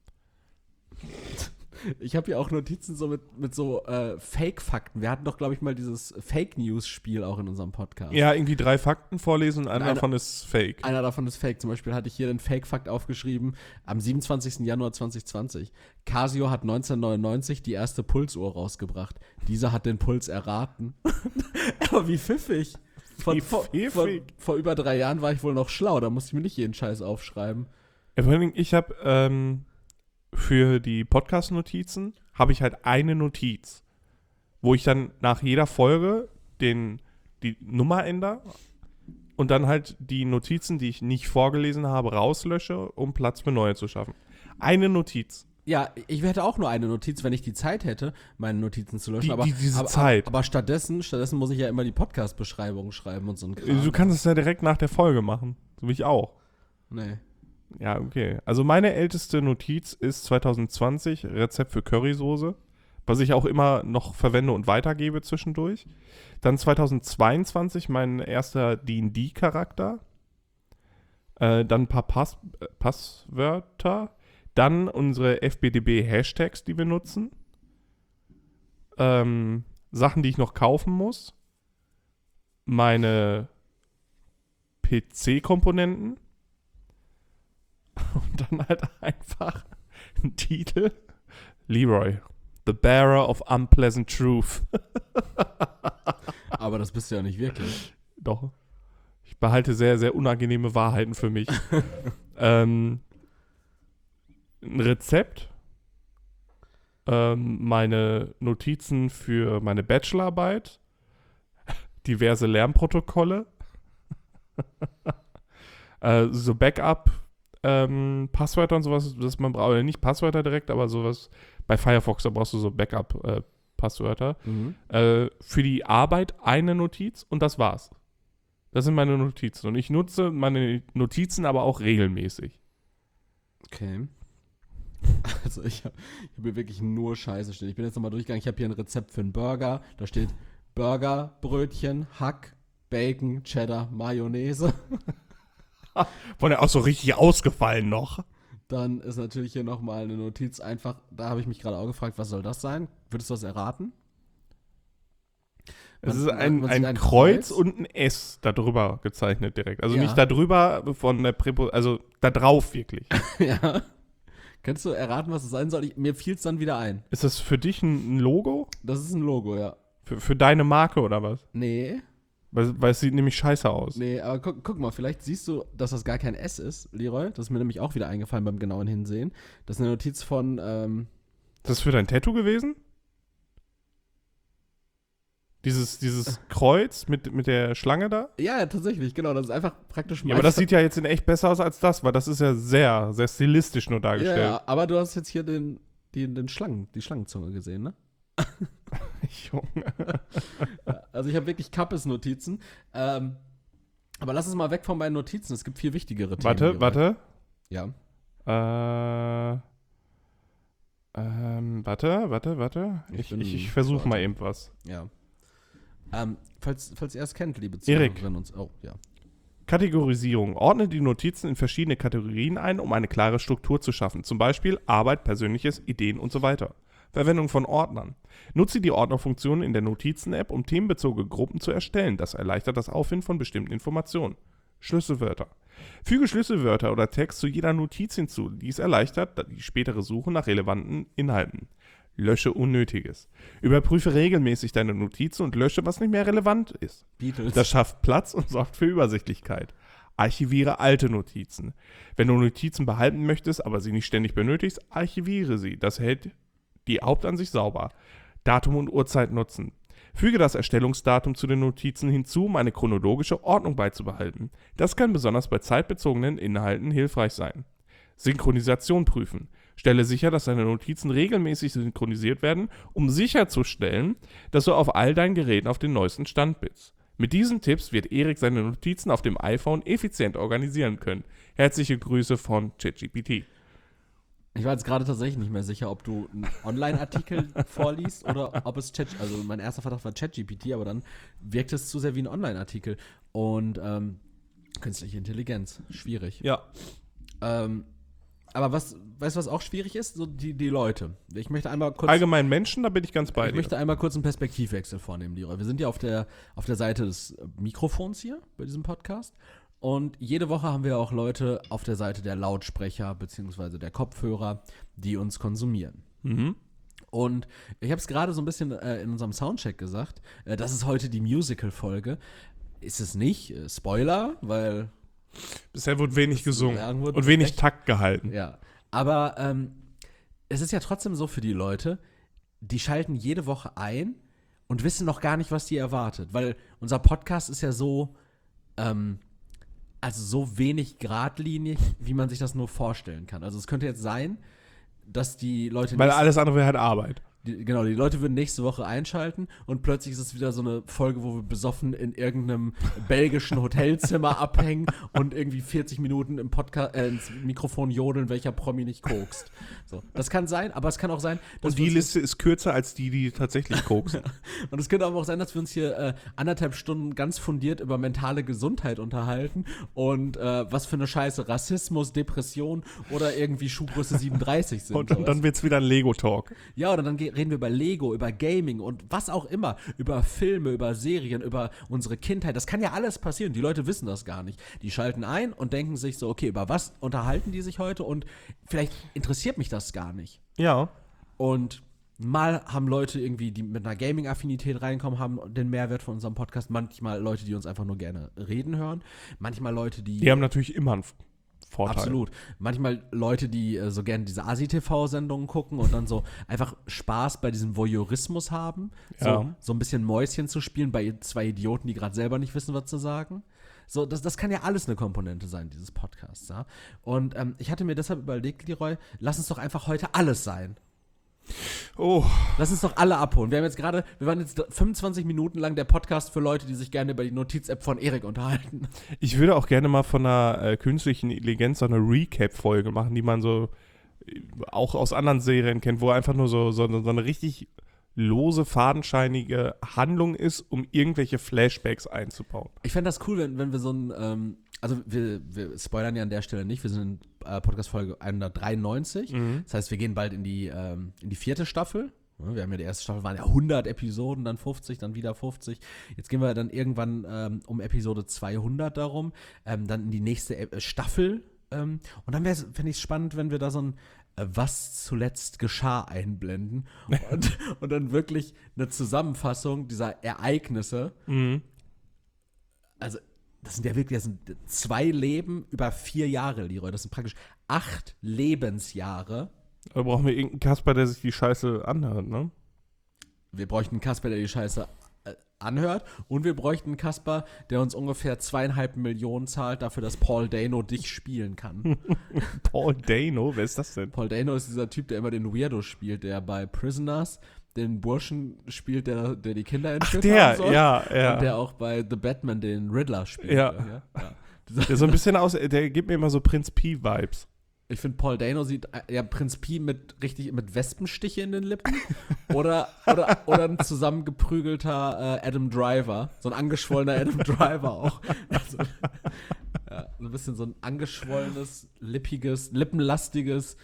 Speaker 2: Ich habe ja auch Notizen so mit so Fake-Fakten. Wir hatten doch, glaube ich, mal dieses Fake-News-Spiel auch in unserem Podcast.
Speaker 1: Ja, irgendwie 3 Fakten vorlesen und einer davon ist Fake.
Speaker 2: Einer davon ist Fake. Zum Beispiel hatte ich hier den Fake-Fakt aufgeschrieben am 27. Januar 2020. Casio hat 1999 die erste Pulsuhr rausgebracht. Dieser hat den Puls erraten. Aber wie pfiffig. Vor über 3 Jahren war ich wohl noch schlau. Da musste ich mir nicht jeden Scheiß aufschreiben.
Speaker 1: Vor allem, ich habe für die Podcast-Notizen habe ich halt eine Notiz, wo ich dann nach jeder Folge die Nummer ändere und dann halt die Notizen, die ich nicht vorgelesen habe, rauslösche, um Platz für neue zu schaffen. Eine Notiz.
Speaker 2: Ja, ich hätte auch nur eine Notiz, wenn ich die Zeit hätte, meine Notizen zu löschen.
Speaker 1: Diese Zeit.
Speaker 2: Aber stattdessen muss ich ja immer die Podcast-Beschreibung schreiben und so ein Kram.
Speaker 1: Du kannst es ja direkt nach der Folge machen. So wie ich auch.
Speaker 2: Nee.
Speaker 1: Ja, okay. Also meine älteste Notiz ist 2020, Rezept für Currysoße, was ich auch immer noch verwende und weitergebe zwischendurch. Dann 2022 mein erster D&D-Charakter. Dann ein paar Passwörter. Dann unsere FBDB-Hashtags, die wir nutzen. Sachen, die ich noch kaufen muss. Meine PC-Komponenten. Und dann halt einfach ein Titel. Leroy, the bearer of unpleasant truth.
Speaker 2: Aber das bist du ja nicht wirklich.
Speaker 1: Doch. Ich behalte sehr, sehr unangenehme Wahrheiten für mich. Ein Rezept. Meine Notizen für meine Bachelorarbeit. Diverse Lernprotokolle. So Backup. Passwörter und sowas, das man braucht, oder nicht Passwörter direkt, aber sowas, bei Firefox, da brauchst du so Backup-Passwörter. Für die Arbeit eine Notiz und das war's. Das sind meine Notizen und ich nutze meine Notizen aber auch regelmäßig.
Speaker 2: Okay. Also ich hab hier wirklich nur Scheiße stehen. Ich bin jetzt nochmal durchgegangen, ich habe hier ein Rezept für einen Burger, da steht Burger, Brötchen, Hack, Bacon, Cheddar, Mayonnaise.
Speaker 1: War der auch so richtig ausgefallen noch.
Speaker 2: Dann ist natürlich hier nochmal eine Notiz einfach, da habe ich mich gerade auch gefragt, was soll das sein? Würdest du das erraten?
Speaker 1: Es ist ein Kreuz und ein S da drüber gezeichnet direkt. Also nicht da drüber von der also da drauf wirklich.
Speaker 2: Ja. Kannst du erraten, was es sein soll? Mir fiel es dann wieder ein.
Speaker 1: Ist das für dich ein Logo?
Speaker 2: Das ist ein Logo, ja.
Speaker 1: Für deine Marke oder was?
Speaker 2: Nee.
Speaker 1: Weil es sieht nämlich scheiße aus.
Speaker 2: Nee, aber guck mal, vielleicht siehst du, dass das gar kein S ist, Leroy. Das ist mir nämlich auch wieder eingefallen beim genauen Hinsehen. Das ist eine Notiz von,
Speaker 1: Das ist für dein Tattoo gewesen? Dieses Kreuz mit der Schlange da?
Speaker 2: Ja, tatsächlich, genau. Das ist einfach praktisch.
Speaker 1: Ja, aber das sieht ja jetzt in echt besser aus als das, weil das ist ja sehr, sehr stilistisch nur dargestellt.
Speaker 2: Ja, aber du hast jetzt hier die Schlangenzunge gesehen, ne?
Speaker 1: Junge.
Speaker 2: Also ich habe wirklich Kappes-Notizen. Aber lass uns mal weg von meinen Notizen. Es gibt viel wichtigere Themen.
Speaker 1: Warte.
Speaker 2: Ja.
Speaker 1: Warte. Ich versuche mal eben was.
Speaker 2: Ja. Falls ihr erst kennt, liebe
Speaker 1: Zuhörerinnen
Speaker 2: und oh, ja.
Speaker 1: Kategorisierung. Ordne die Notizen in verschiedene Kategorien ein, um eine klare Struktur zu schaffen. Zum Beispiel Arbeit, Persönliches, Ideen und so weiter. Verwendung von Ordnern. Nutze die Ordnerfunktion in der Notizen-App, um themenbezogene Gruppen zu erstellen. Das erleichtert das Auffinden von bestimmten Informationen. Schlüsselwörter. Füge Schlüsselwörter oder Text zu jeder Notiz hinzu. Dies erleichtert die spätere Suche nach relevanten Inhalten. Lösche Unnötiges. Überprüfe regelmäßig deine Notizen und lösche, was nicht mehr relevant ist.
Speaker 2: Beatles.
Speaker 1: Das schafft Platz und sorgt für Übersichtlichkeit. Archiviere alte Notizen. Wenn du Notizen behalten möchtest, aber sie nicht ständig benötigst, archiviere sie. Das hält die Hauptansicht sauber. Datum und Uhrzeit nutzen. Füge das Erstellungsdatum zu den Notizen hinzu, um eine chronologische Ordnung beizubehalten. Das kann besonders bei zeitbezogenen Inhalten hilfreich sein. Synchronisation prüfen. Stelle sicher, dass deine Notizen regelmäßig synchronisiert werden, um sicherzustellen, dass du auf all deinen Geräten auf den neuesten Stand bist. Mit diesen Tipps wird Erik seine Notizen auf dem iPhone effizient organisieren können. Herzliche Grüße von ChatGPT.
Speaker 2: Ich war jetzt gerade tatsächlich nicht mehr sicher, ob du einen Online-Artikel vorliest oder ob es also mein erster Verdacht war ChatGPT, aber dann wirkt es zu sehr wie ein Online-Artikel. Und künstliche Intelligenz, schwierig.
Speaker 1: Ja.
Speaker 2: Aber weißt du, was auch schwierig ist? So die Leute. Ich möchte einmal kurz.
Speaker 1: Allgemein Menschen, da bin ich ganz bei dir.
Speaker 2: Ich möchte einmal kurz einen Perspektivwechsel vornehmen, Leroy. Wir sind ja auf der Seite des Mikrofons hier bei diesem Podcast. Und jede Woche haben wir auch Leute auf der Seite der Lautsprecher bzw. der Kopfhörer, die uns konsumieren.
Speaker 1: Mhm.
Speaker 2: Und ich habe es gerade so ein bisschen in unserem Soundcheck gesagt, das ist heute die Musical-Folge. Ist es nicht. Spoiler, weil
Speaker 1: bisher wurde wenig gesungen
Speaker 2: und
Speaker 1: wenig Takt gehalten.
Speaker 2: Ja, aber es ist ja trotzdem so für die Leute, die schalten jede Woche ein und wissen noch gar nicht, was die erwartet. Weil unser Podcast ist ja so, also so wenig geradlinig, wie man sich das nur vorstellen kann. Also es könnte jetzt sein, dass die Leute
Speaker 1: Weil alles andere wäre halt Arbeit.
Speaker 2: die Leute würden nächste Woche einschalten und plötzlich ist es wieder so eine Folge, wo wir besoffen in irgendeinem belgischen Hotelzimmer abhängen und irgendwie 40 Minuten im Podcast ins Mikrofon jodeln, welcher Promi nicht kokst. So, das kann sein, aber es kann auch sein, dass
Speaker 1: Und die Liste ist kürzer als die tatsächlich koksen.
Speaker 2: und es könnte aber auch sein, dass wir uns hier 1,5 Stunden ganz fundiert über mentale Gesundheit unterhalten und was für eine Scheiße Rassismus, Depression oder irgendwie Schuhgröße 37 sind.
Speaker 1: Und dann wird's wieder ein Lego-Talk.
Speaker 2: Ja, oder dann reden wir über Lego, über Gaming und was auch immer, über Filme, über Serien, über unsere Kindheit. Das kann ja alles passieren. Die Leute wissen das gar nicht. Die schalten ein und denken sich so, okay, über was unterhalten die sich heute und vielleicht interessiert mich das gar nicht.
Speaker 1: Ja.
Speaker 2: Und mal haben Leute irgendwie, die mit einer Gaming-Affinität reinkommen, haben den Mehrwert von unserem Podcast. Manchmal Leute, die uns einfach nur gerne reden hören. Manchmal Leute,
Speaker 1: Die haben natürlich immer einen Vorteil.
Speaker 2: Absolut. Manchmal Leute, die so gerne diese ASI-TV-Sendungen gucken und dann so einfach Spaß bei diesem Voyeurismus haben.
Speaker 1: Ja.
Speaker 2: So ein bisschen Mäuschen zu spielen bei zwei Idioten, die gerade selber nicht wissen, was zu sagen. So, das kann ja alles eine Komponente sein, dieses Podcasts. Ja? Und ich hatte mir deshalb überlegt, Leroy, lass uns doch einfach heute alles sein.
Speaker 1: Oh,
Speaker 2: Lass uns doch alle abholen. Wir waren jetzt 25 Minuten lang der Podcast für Leute, die sich gerne über die Notiz-App von Erik unterhalten.
Speaker 1: ich würde auch gerne mal von einer künstlichen Intelligenz so eine Recap-Folge machen, die man so auch aus anderen Serien kennt, wo einfach nur so eine richtig lose, fadenscheinige Handlung ist, um irgendwelche Flashbacks einzubauen.
Speaker 2: Ich fände das cool, wenn wir so ein, also wir spoilern ja an der Stelle nicht, wir sind in Podcast-Folge 193, das heißt, wir gehen bald in die 4. Staffel. Ja, wir haben ja die erste Staffel, waren ja 100 Episoden, dann 50, dann wieder 50. Jetzt gehen wir dann irgendwann um Episode 200 darum, dann in die nächste Staffel. Und dann fände ich es spannend, wenn wir da so ein was zuletzt geschah einblenden und dann wirklich eine Zusammenfassung dieser Ereignisse. Also das sind 2 Leben über 4 Jahre, Leroy. Das sind praktisch 8 Lebensjahre.
Speaker 1: Da brauchen wir irgendeinen Kasper, der sich die Scheiße anhört, ne?
Speaker 2: Wir bräuchten einen Kasper, der die Scheiße anhört. Und wir bräuchten einen Kasper, der uns ungefähr 2,5 Millionen zahlt dafür, dass Paul Dano dich spielen kann.
Speaker 1: Paul Dano? Wer ist das denn?
Speaker 2: Paul Dano ist dieser Typ, der immer den Weirdo spielt, der bei Prisoners den Burschen spielt, der die Kinder entführt haben soll.
Speaker 1: Ja.
Speaker 2: Und der auch bei The Batman den Riddler spielt.
Speaker 1: Ja. Der so ein bisschen aus, der gibt mir immer so Prinz P-Vibes.
Speaker 2: Ich finde, Paul Dano sieht ja Prinz Pi mit Wespenstiche in den Lippen oder ein zusammengeprügelter Adam Driver, so ein angeschwollener Adam Driver auch. Also, ja, so ein bisschen so ein angeschwollenes, lippiges, lippenlastiges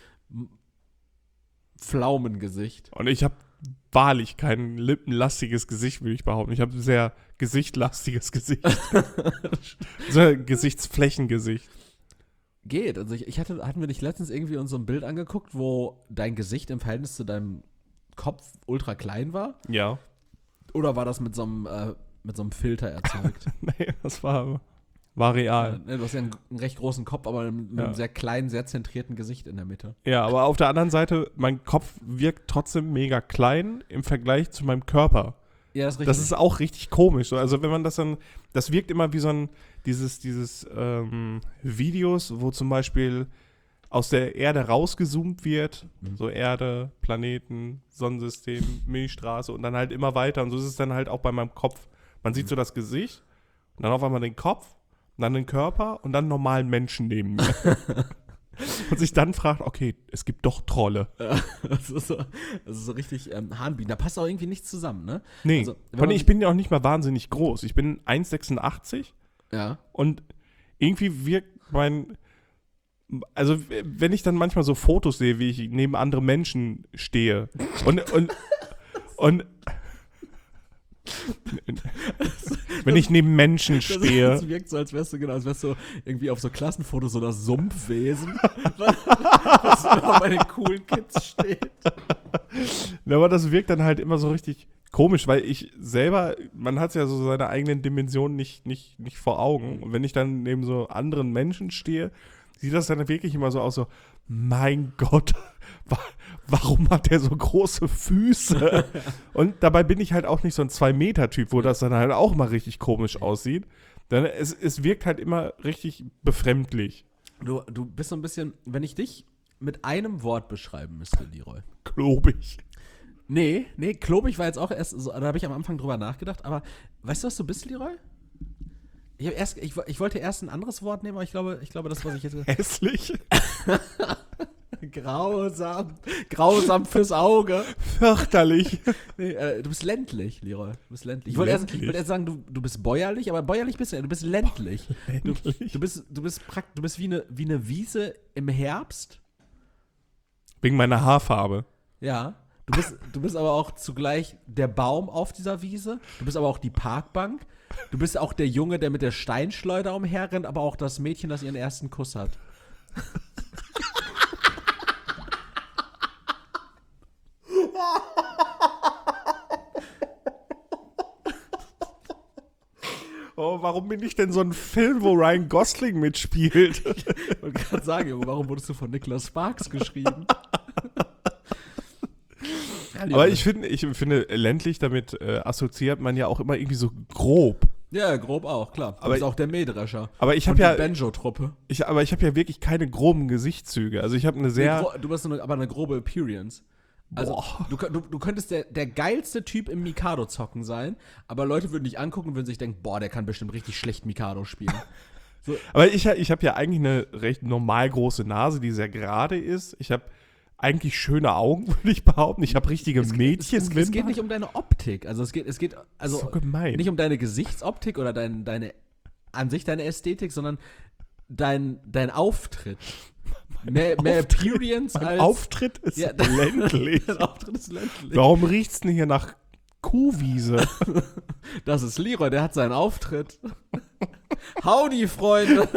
Speaker 2: Pflaumengesicht.
Speaker 1: Und ich habe wahrlich kein lippenlastiges Gesicht, würde ich behaupten. Ich habe ein sehr gesichtlastiges Gesicht. So ein Gesichtsflächengesicht.
Speaker 2: Geht. Also hatten wir nicht letztens irgendwie uns so ein Bild angeguckt, wo dein Gesicht im Verhältnis zu deinem Kopf ultra klein war?
Speaker 1: Ja.
Speaker 2: Oder war das mit so einem Filter erzeugt?
Speaker 1: Nee, das war real.
Speaker 2: Du hast ja einen recht großen Kopf, aber mit einem sehr kleinen, sehr zentrierten Gesicht in der Mitte.
Speaker 1: Ja, aber auf der anderen Seite, mein Kopf wirkt trotzdem mega klein im Vergleich zu meinem Körper.
Speaker 2: Ja, das ist richtig.
Speaker 1: Das ist auch richtig komisch. Also wenn man das wirkt immer wie so ein, dieses Videos, wo zum Beispiel aus der Erde rausgezoomt wird, so Erde, Planeten, Sonnensystem, Milchstraße und dann halt immer weiter. Und so ist es dann halt auch bei meinem Kopf. Man sieht so das Gesicht und dann auf einmal den Kopf, und dann den Körper und dann einen normalen Menschen neben mir. Und sich dann fragt, okay, es gibt doch Trolle.
Speaker 2: Ja, das ist so richtig Hahnbienen. Da passt auch irgendwie nichts zusammen, ne?
Speaker 1: Nee,
Speaker 2: Also,
Speaker 1: ich bin ja auch nicht mal wahnsinnig groß. Ich bin 1,86
Speaker 2: ja.
Speaker 1: und irgendwie wirkt also wenn ich dann manchmal so Fotos sehe, wie ich neben anderen Menschen stehe und wenn ich neben Menschen stehe.
Speaker 2: Das wirkt so, als wärst du irgendwie auf so Klassenfotos so das Sumpfwesen, was immer bei den coolen Kids steht.
Speaker 1: Ja, aber das wirkt dann halt immer so richtig komisch, weil ich selber, man hat ja so seine eigenen Dimensionen nicht vor Augen. Und wenn ich dann neben so anderen Menschen stehe, sieht das dann wirklich immer so aus, so, mein Gott, warum hat der so große Füße? Und dabei bin ich halt auch nicht so ein 2-Meter-Typ, wo das dann halt auch mal richtig komisch aussieht. Dann, es wirkt halt immer richtig befremdlich.
Speaker 2: Du bist so ein bisschen, wenn ich dich mit einem Wort beschreiben müsste, Leroy.
Speaker 1: Klobig.
Speaker 2: Nee, klobig war jetzt auch erst, so, da habe ich am Anfang drüber nachgedacht, aber weißt du, was du bist, Leroy? Ich wollte erst ein anderes Wort nehmen, aber ich glaube, das, was ich jetzt...
Speaker 1: Hässlich?
Speaker 2: Grausam fürs Auge.
Speaker 1: Fürchterlich.
Speaker 2: Nee, du bist ländlich, Leroy. Du bist ländlich. Ich wollte erst sagen, du bist bäuerlich, aber bäuerlich bist du ja, du bist ländlich.
Speaker 1: Ländlich?
Speaker 2: Du bist wie eine Wiese im Herbst.
Speaker 1: Wegen meiner Haarfarbe.
Speaker 2: Ja. Du bist aber auch zugleich der Baum auf dieser Wiese. Du bist aber auch die Parkbank. Du bist auch der Junge, der mit der Steinschleuder umherrennt, aber auch das Mädchen, das ihren ersten Kuss hat.
Speaker 1: Oh, warum bin ich denn so ein Film, wo Ryan Gosling mitspielt?
Speaker 2: Ich wollte gerade sagen, Junge, warum wurdest du von Nicholas Sparks geschrieben?
Speaker 1: Aber ich finde, ländlich, damit assoziiert man ja auch immer irgendwie so grob.
Speaker 2: Ja, grob auch, klar. Du
Speaker 1: Aber
Speaker 2: bist auch der Mähdrescher.
Speaker 1: Aber ich habe
Speaker 2: die
Speaker 1: ja,
Speaker 2: Banjo-Truppe.
Speaker 1: ich habe ja wirklich keine groben Gesichtszüge. Also ich habe eine sehr...
Speaker 2: Du bist aber eine grobe Appearance. Also, du könntest der geilste Typ im Mikado-Zocken sein, aber Leute würden dich angucken und würden sich denken, boah, der kann bestimmt richtig schlecht Mikado spielen. So.
Speaker 1: Aber ich habe ja eigentlich eine recht normal große Nase, die sehr gerade ist. Ich habe eigentlich schöne Augen, würde ich behaupten. Ich habe richtige Mädchenwimpern.
Speaker 2: Es geht nicht um deine Optik. Also es geht also
Speaker 1: so gemein.
Speaker 2: nicht um deine Gesichtsoptik oder deine Ästhetik, sondern dein Auftritt. Mehr Appearance
Speaker 1: Mein
Speaker 2: als...
Speaker 1: Auftritt ist ländlich.
Speaker 2: Dein Auftritt ist ländlich.
Speaker 1: Warum riecht's denn hier nach Kuhwiese?
Speaker 2: Das ist Leroy, der hat seinen Auftritt. Howdy, Freunde.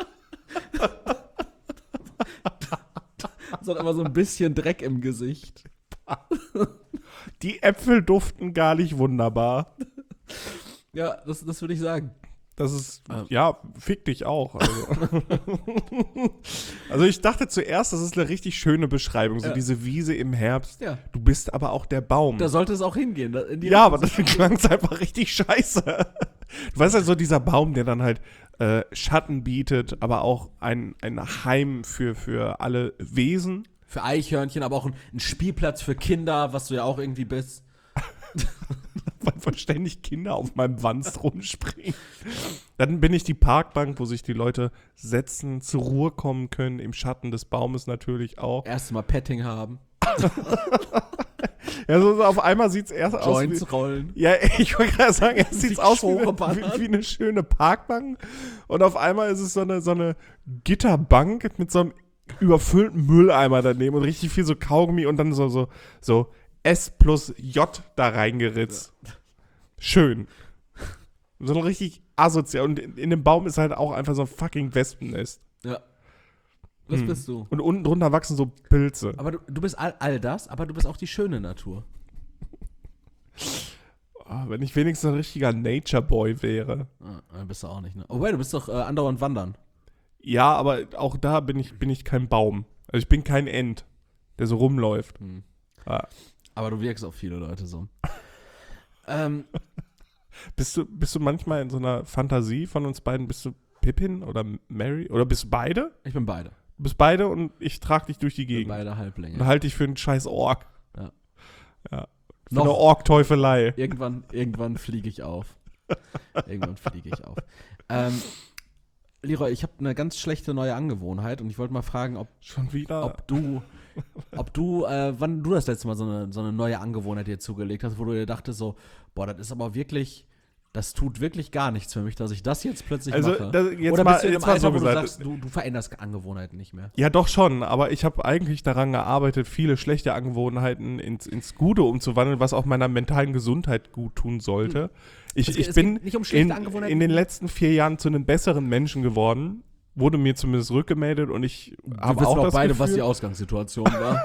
Speaker 2: So hat immer so ein bisschen Dreck im Gesicht.
Speaker 1: Die Äpfel duften gar nicht wunderbar.
Speaker 2: Ja, das würde ich sagen.
Speaker 1: Das ist, ja, fick dich auch. Also. Also ich dachte zuerst, das ist eine richtig schöne Beschreibung, so diese Wiese im Herbst.
Speaker 2: Ja.
Speaker 1: Du bist aber auch der Baum.
Speaker 2: Da sollte es auch hingehen.
Speaker 1: Ja, aber das klang einfach richtig scheiße. Du weißt ja, so dieser Baum, der dann halt Schatten bietet, aber auch ein Heim für alle Wesen.
Speaker 2: Für Eichhörnchen, aber auch ein Spielplatz für Kinder, was du ja auch irgendwie bist.
Speaker 1: Weil ständig Kinder auf meinem Wanst rumspringen. Dann bin ich die Parkbank, wo sich die Leute setzen, zur Ruhe kommen können, im Schatten des Baumes natürlich auch.
Speaker 2: Erstmal Petting haben.
Speaker 1: Ja, so auf einmal sieht es erst aus wie...
Speaker 2: Joints rollen.
Speaker 1: Ja, ich wollte gerade sagen, es sieht aus
Speaker 2: Schore
Speaker 1: wie eine schöne Parkbank und auf einmal ist es so eine Gitterbank mit so einem überfüllten Mülleimer daneben und richtig viel so Kaugummi und dann so S plus J da reingeritzt. Schön. So ein richtig asozial. Und in dem Baum ist halt auch einfach so ein fucking Wespennest.
Speaker 2: Ja. Das bist du.
Speaker 1: Und unten drunter wachsen so Pilze.
Speaker 2: Aber du bist all das, aber du bist auch die schöne Natur.
Speaker 1: Oh, wenn ich wenigstens ein richtiger Nature-Boy wäre.
Speaker 2: Ah, bist du auch nicht, ne? Oh, du bist doch andauernd wandern.
Speaker 1: Ja, aber auch da bin ich kein Baum. Also ich bin kein Ent, der so rumläuft. Ah.
Speaker 2: Aber du wirkst auf viele Leute so.
Speaker 1: Bist du manchmal in so einer Fantasie von uns beiden? Bist du Pippin oder Mary? Oder bist du beide?
Speaker 2: Ich bin beide.
Speaker 1: Du bist beide und ich trage dich durch die
Speaker 2: Ich bin
Speaker 1: Gegend.
Speaker 2: beide Halblinge.
Speaker 1: Und halte dich für einen scheiß Ork.
Speaker 2: Ja.
Speaker 1: Ja. Für
Speaker 2: Noch-
Speaker 1: eine Ork-Teufelei.
Speaker 2: Irgendwann fliege ich auf. Leroy, ich habe eine ganz schlechte neue Angewohnheit und ich wollte mal fragen,
Speaker 1: Schon wieder?
Speaker 2: ob du, wann du das letzte Mal so eine neue Angewohnheit dir zugelegt hast, wo du dir dachtest so, boah, das ist aber wirklich, das tut wirklich gar nichts für mich, dass ich das jetzt plötzlich mache. Oder bist du in dem Alter, wo du sagst, du veränderst Angewohnheiten nicht mehr?
Speaker 1: Ja, doch schon, aber ich habe eigentlich daran gearbeitet, viele schlechte Angewohnheiten ins Gute umzuwandeln, was auch meiner mentalen Gesundheit gut tun sollte. Ich bin
Speaker 2: geht nicht um schlechte Angewohnheiten.
Speaker 1: in den letzten 4 Jahren zu einem besseren Menschen geworden, wurde mir zumindest rückgemeldet und ich habe
Speaker 2: Wir
Speaker 1: auch
Speaker 2: wissen auch
Speaker 1: das
Speaker 2: beide,
Speaker 1: Gefühl,
Speaker 2: was die Ausgangssituation war.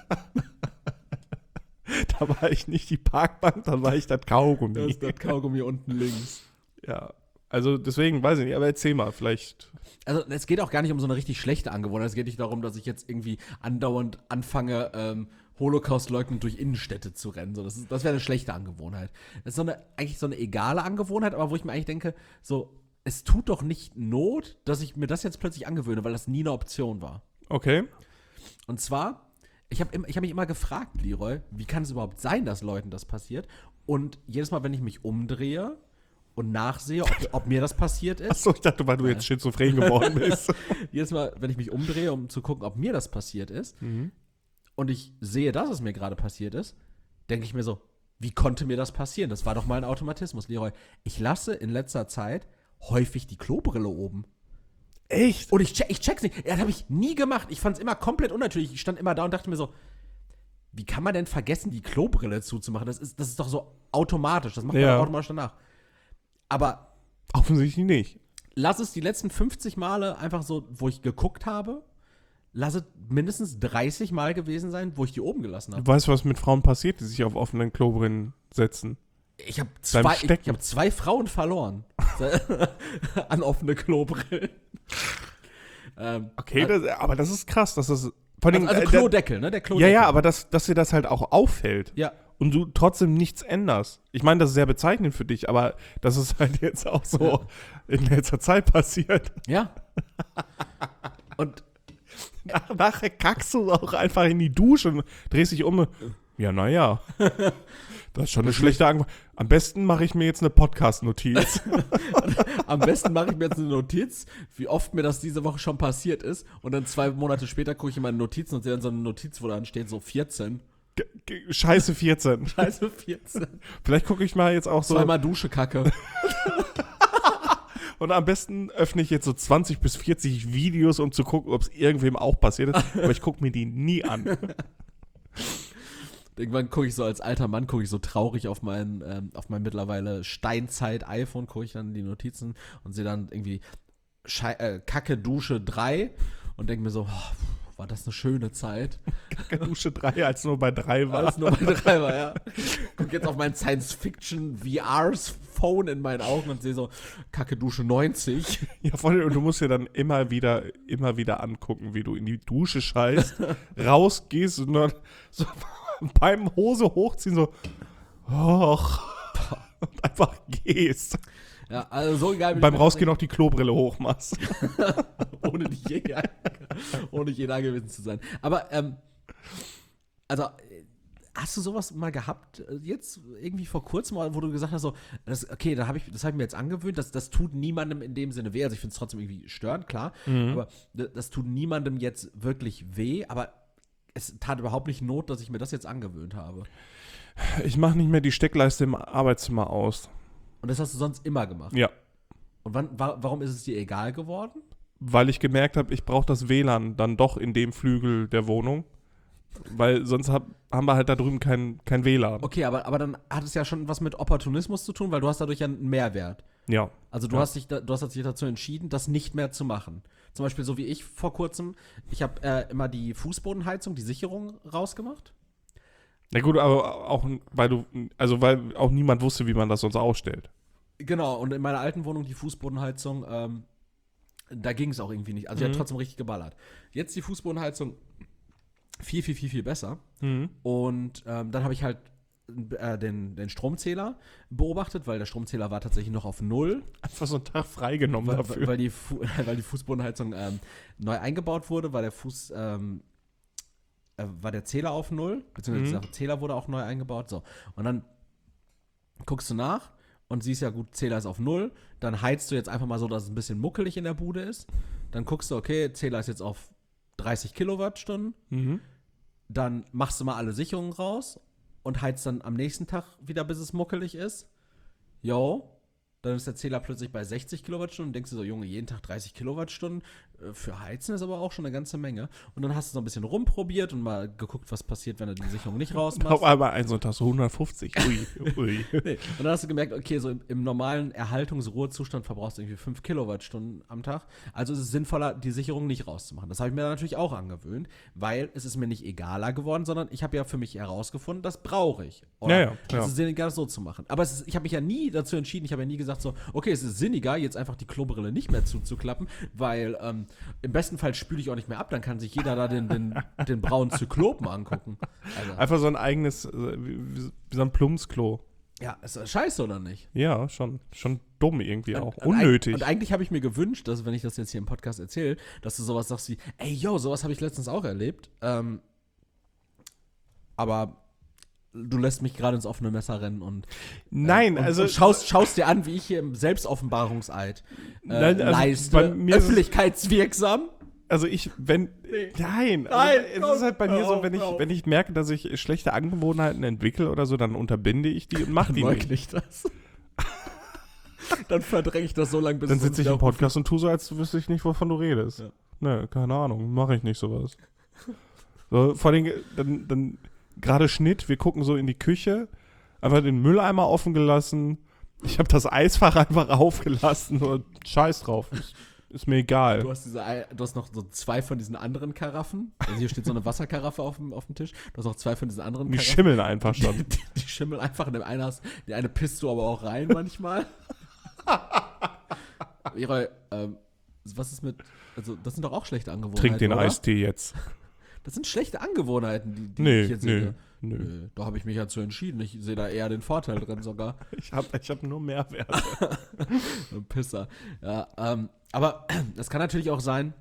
Speaker 1: da war ich nicht die Parkbank, da war ich das Kaugummi.
Speaker 2: Das ist das Kaugummi unten links.
Speaker 1: Ja, also deswegen, weiß ich nicht, aber erzähl mal, vielleicht.
Speaker 2: Also es geht auch gar nicht um so eine richtig schlechte Angewohnheit. Es geht nicht darum, dass ich jetzt irgendwie andauernd anfange, Holocaust leugnend durch Innenstädte zu rennen. So, das wäre eine schlechte Angewohnheit. Das ist eigentlich so eine egale Angewohnheit, aber wo ich mir eigentlich denke, so, es tut doch nicht Not, dass ich mir das jetzt plötzlich angewöhne, weil das nie eine Option war.
Speaker 1: Okay.
Speaker 2: Und zwar, ich hab mich immer gefragt, Leroy, wie kann es überhaupt sein, dass Leuten das passiert? Und jedes Mal, wenn ich mich umdrehe und nachsehe, ob mir das passiert ist.
Speaker 1: Achso, ich dachte, weil du jetzt schizophren geworden bist.
Speaker 2: Jedes Mal, wenn ich mich umdrehe, um zu gucken, ob mir das passiert ist, und ich sehe, dass es mir gerade passiert ist, denke ich mir so, wie konnte mir das passieren? Das war doch mal ein Automatismus, Leroy. Ich lasse in letzter Zeit häufig die Klobrille oben.
Speaker 1: Echt?
Speaker 2: Und ich check's nicht. Das habe ich nie gemacht. Ich fand's immer komplett unnatürlich. Ich stand immer da und dachte mir so, wie kann man denn vergessen, die Klobrille zuzumachen? Das ist doch so automatisch. Das macht man automatisch danach. Aber
Speaker 1: offensichtlich nicht.
Speaker 2: Lass es die letzten 50 Male einfach so, wo ich geguckt habe, lass es mindestens 30 Mal gewesen sein, wo ich die oben gelassen habe.
Speaker 1: Du weißt, was mit Frauen passiert, die sich auf offenen Klobrillen setzen?
Speaker 2: Ich habe zwei Frauen verloren an offene Klobrillen.
Speaker 1: Okay, aber das ist krass, dass das
Speaker 2: also Klodeckel, ne? Der Klodeckel.
Speaker 1: Ja, aber dass dir das halt auch auffällt.
Speaker 2: Ja.
Speaker 1: Und du trotzdem nichts änderst. Ich meine, das ist sehr bezeichnend für dich, aber das ist halt jetzt auch so in letzter Zeit passiert.
Speaker 2: Ja. Und
Speaker 1: nachher kackst du auch einfach in die Dusche und drehst dich um. Ja, naja. Das ist schon eine schlechte Angewohnheit. Am besten mache ich mir jetzt eine Podcast-Notiz.
Speaker 2: Am besten mache ich mir jetzt eine Notiz, wie oft mir das diese Woche schon passiert ist. Und dann 2 Monate später gucke ich in meine Notizen und sehe dann so eine Notiz, wo dann steht so 14.
Speaker 1: Scheiße 14.
Speaker 2: Scheiße 14.
Speaker 1: Vielleicht gucke ich mal jetzt auch so.
Speaker 2: 2-mal Dusche kacke.
Speaker 1: Und am besten öffne ich jetzt so 20 bis 40 Videos, um zu gucken, ob es irgendwem auch passiert ist. Aber ich gucke mir die nie an.
Speaker 2: Irgendwann gucke ich so als alter Mann, so traurig auf mein mittlerweile Steinzeit-iPhone, gucke ich dann die Notizen und sehe dann irgendwie Kacke Dusche 3 und denke mir so, war das eine schöne Zeit.
Speaker 1: Kacke Dusche 3, als nur bei 3 war.
Speaker 2: Als nur bei 3 war, ja. Guck jetzt auf mein Science-Fiction-VR-Phone in meinen Augen und sehe so, Kacke Dusche 90.
Speaker 1: Ja, vor allem, und du musst dir dann immer wieder angucken, wie du in die Dusche scheißt, rausgehst und dann so beim Hose hochziehen so und einfach gehst.
Speaker 2: Ja, also so egal.
Speaker 1: Beim Rausgehen auch die Klobrille hochmachst.
Speaker 2: ohne je da gewesen zu sein. Aber, also, hast du sowas mal gehabt, jetzt irgendwie vor kurzem, wo du gesagt hast, so, das habe ich mir jetzt angewöhnt, das tut niemandem in dem Sinne weh. Also ich finde es trotzdem irgendwie störend, klar, aber das tut niemandem jetzt wirklich weh, aber es tat überhaupt nicht Not, dass ich mir das jetzt angewöhnt habe.
Speaker 1: Ich mache nicht mehr die Steckleiste im Arbeitszimmer aus.
Speaker 2: Und das hast du sonst immer gemacht?
Speaker 1: Ja.
Speaker 2: Und warum ist es dir egal geworden?
Speaker 1: Weil ich gemerkt habe, ich brauche das WLAN dann doch in dem Flügel der Wohnung. Weil sonst haben wir halt da drüben kein WLAN.
Speaker 2: Okay, aber dann hat es ja schon was mit Opportunismus zu tun, weil du hast dadurch ja einen Mehrwert.
Speaker 1: Ja.
Speaker 2: Also du hast dich dazu entschieden, das nicht mehr zu machen. Zum Beispiel so wie ich vor kurzem, ich habe immer die Fußbodenheizung, die Sicherung rausgemacht.
Speaker 1: Na gut, aber auch, weil auch niemand wusste, wie man das sonst ausstellt.
Speaker 2: Genau, und in meiner alten Wohnung die Fußbodenheizung, da ging es auch irgendwie nicht. Also die hat trotzdem richtig geballert. Jetzt die Fußbodenheizung viel, viel, viel, viel besser. Und dann habe ich halt den Stromzähler beobachtet, weil der Stromzähler war tatsächlich noch auf 0.
Speaker 1: Einfach so einen Tag freigenommen dafür.
Speaker 2: Weil die Fußbodenheizung neu eingebaut wurde, war der Zähler auf 0, beziehungsweise der Zähler wurde auch neu eingebaut. So. Und dann guckst du nach und siehst ja, gut, Zähler ist auf 0. Dann heizt du jetzt einfach mal so, dass es ein bisschen muckelig in der Bude ist. Dann guckst du, okay, Zähler ist jetzt auf 30 Kilowattstunden. Dann machst du mal alle Sicherungen raus und heizt dann am nächsten Tag wieder, bis es muckelig ist. Dann ist der Zähler plötzlich bei 60 Kilowattstunden und denkst du so, Junge, jeden Tag 30 Kilowattstunden. Für Heizen ist aber auch schon eine ganze Menge. Und dann hast du so ein bisschen rumprobiert und mal geguckt, was passiert, wenn du die Sicherung nicht rausmachst.
Speaker 1: Auf einmal ein Sonntag so 150. Ui.
Speaker 2: Nee. Und dann hast du gemerkt, okay, so im normalen Erhaltungsruhezustand verbrauchst du irgendwie 5 Kilowattstunden am Tag. Also ist es sinnvoller, die Sicherung nicht rauszumachen. Das habe ich mir dann natürlich auch angewöhnt, weil es ist mir nicht egaler geworden, sondern ich habe ja für mich herausgefunden, das brauche ich. Oder es ist sinniger, das so zu machen. Aber ich habe mich ja nie dazu entschieden, ich habe ja nie gesagt so, okay, es ist sinniger, jetzt einfach die Klobrille nicht mehr zuzuklappen, weil Im besten Fall spüle ich auch nicht mehr ab, dann kann sich jeder da den braunen Zyklopen angucken. Also,
Speaker 1: Einfach so ein eigenes, wie so ein Plumpsklo.
Speaker 2: ja, ist das scheiße, oder nicht?
Speaker 1: Ja, schon dumm irgendwie auch.
Speaker 2: Und
Speaker 1: Unnötig.
Speaker 2: Und eigentlich habe ich mir gewünscht, dass, wenn ich das jetzt hier im Podcast erzähle, dass du sowas sagst wie, ey, yo, sowas habe ich letztens auch erlebt. Aber du lässt mich gerade ins offene Messer rennen und
Speaker 1: Nein, also
Speaker 2: und schaust dir an, wie ich hier im Selbstoffenbarungseid
Speaker 1: Nein, also
Speaker 2: leiste.
Speaker 1: bei mir ist es-
Speaker 2: Öffentlichkeitswirksam.
Speaker 1: Also nein,
Speaker 2: Nein,
Speaker 1: es ist halt bei mir so,
Speaker 2: komm.
Speaker 1: wenn ich merke, dass ich schlechte Angewohnheiten entwickle oder so, dann unterbinde ich die und mach die nicht.
Speaker 2: Leugne ich das. Dann verdränge ich das so lange, bis
Speaker 1: Dann
Speaker 2: es
Speaker 1: sitze ich
Speaker 2: wieder
Speaker 1: im Podcast und tue so, als wüsste ich nicht, wovon du redest.
Speaker 2: Ja.
Speaker 1: Ne, keine Ahnung, mache ich nicht sowas. So, vor allem, dann gerade Schnitt, wir gucken so in die Küche, einfach den Mülleimer offen gelassen, ich habe das Eisfach einfach aufgelassen und scheiß drauf, ist mir egal.
Speaker 2: Du hast noch so 2 von diesen anderen Karaffen. Also hier steht so eine Wasserkaraffe auf dem Tisch. Du hast noch 2 von diesen anderen
Speaker 1: Die
Speaker 2: Karaffen.
Speaker 1: schimmeln einfach schon.
Speaker 2: Die schimmeln einfach. In die eine pisst du aber auch rein manchmal. Leroy, was ist mit. Also, das sind doch auch schlechte Angewohnheiten.
Speaker 1: Trink den
Speaker 2: oder?
Speaker 1: Eistee jetzt.
Speaker 2: Das sind schlechte Angewohnheiten, die
Speaker 1: Nee,
Speaker 2: ich jetzt sehe.
Speaker 1: nö.
Speaker 2: Da habe ich mich ja zu entschieden. Ich sehe da eher den Vorteil drin sogar.
Speaker 1: Ich hab nur Mehrwert.
Speaker 2: Ein Pisser. Ja, aber es kann natürlich auch sein,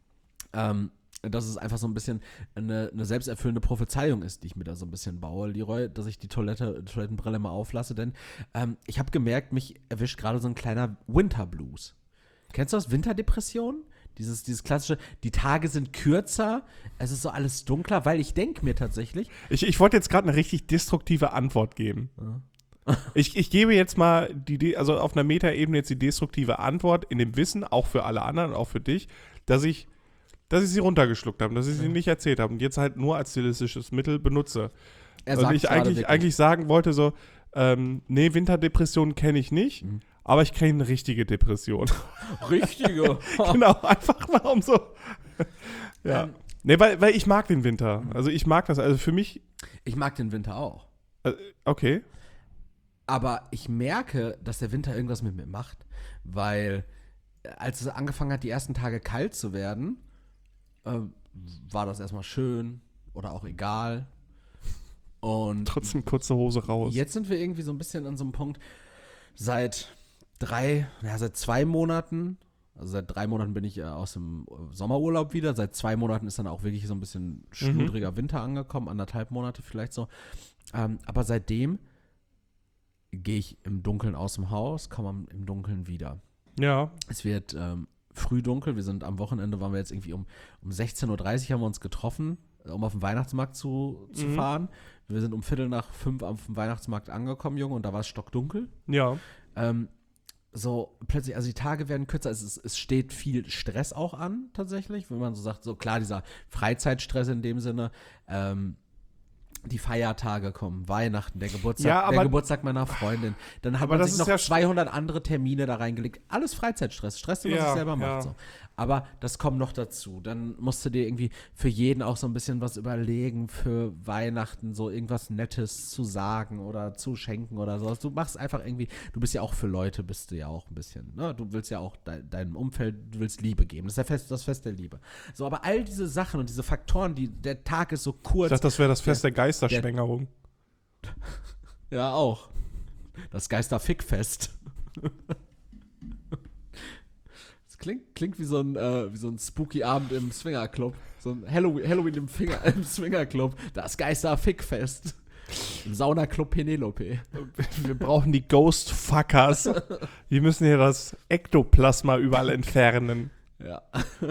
Speaker 2: dass es einfach so ein bisschen eine selbsterfüllende Prophezeiung ist, die ich mir da so ein bisschen baue, Leroy, dass ich die Toilettenbrille mal auflasse, denn ich habe gemerkt, mich erwischt gerade so ein kleiner Winterblues. Kennst du das? Winterdepression? Dieses klassische, die Tage sind kürzer, es ist so alles dunkler, weil ich denke mir tatsächlich.
Speaker 1: Ich wollte jetzt gerade eine richtig destruktive Antwort geben. Ich gebe jetzt mal also auf einer Metaebene jetzt die destruktive Antwort in dem Wissen, auch für alle anderen, auch für dich, dass ich sie runtergeschluckt habe, dass ich sie nicht erzählt habe und jetzt halt nur als stilistisches Mittel benutze. Und ich eigentlich sagen wollte so, nee, Winterdepression kenne ich nicht, aber ich kenne eine richtige Depression.
Speaker 2: Richtige.
Speaker 1: Genau, einfach mal um so. Ja. Nee, weil ich mag den Winter. Also ich mag das. Also für mich.
Speaker 2: Ich mag den Winter auch.
Speaker 1: Okay.
Speaker 2: Aber ich merke, dass der Winter irgendwas mit mir macht, weil als es angefangen hat, die ersten Tage kalt zu werden, war das erstmal schön oder auch egal. Und
Speaker 1: Trotzdem kurze Hose raus.
Speaker 2: jetzt sind wir irgendwie so ein bisschen an so einem Punkt, seit 2 Monaten, also seit 3 Monaten bin ich aus dem Sommerurlaub wieder, seit 2 Monaten ist dann auch wirklich so ein bisschen schludriger Winter angekommen, 1,5 Monate vielleicht so. Aber seitdem gehe ich im Dunkeln aus dem Haus, komme im Dunkeln wieder.
Speaker 1: Ja.
Speaker 2: Es wird früh dunkel, am Wochenende waren wir jetzt irgendwie um 16:30 Uhr haben wir uns getroffen, um auf den Weihnachtsmarkt zu fahren. Wir sind um 4:45 auf dem Weihnachtsmarkt angekommen, Junge, und da war es stockdunkel.
Speaker 1: Ja.
Speaker 2: So plötzlich, also die Tage werden kürzer, es steht viel Stress auch an, tatsächlich, wenn man so sagt, so klar, dieser Freizeitstress in dem Sinne, die Feiertage kommen, Weihnachten, der Geburtstag meiner Freundin, dann hat man sich noch 200 andere Termine da reingelegt, alles Freizeitstress, Stress, den man sich selber macht, so. Aber das kommt noch dazu, dann musst du dir irgendwie für jeden auch so ein bisschen was überlegen, für Weihnachten so irgendwas Nettes zu sagen oder zu schenken oder sowas, du machst einfach irgendwie, du bist ja auch für Leute, bist du ja auch ein bisschen, ne, du willst ja auch deinem Umfeld, du willst Liebe geben, das ist das Fest der Liebe. So, aber all diese Sachen und diese Faktoren, der Tag ist so kurz.
Speaker 1: Ich dachte, das wäre das Fest der Geisterschwängerung.
Speaker 2: Ja, auch. Das Geisterfickfest. Das klingt wie so ein spooky Abend im Swingerclub. So ein Halloween im Swingerclub. Das Geisterfickfest. Im Saunaclub Penelope.
Speaker 1: Wir brauchen die Ghostfuckers. Die müssen hier das Ektoplasma überall entfernen.
Speaker 2: Ja.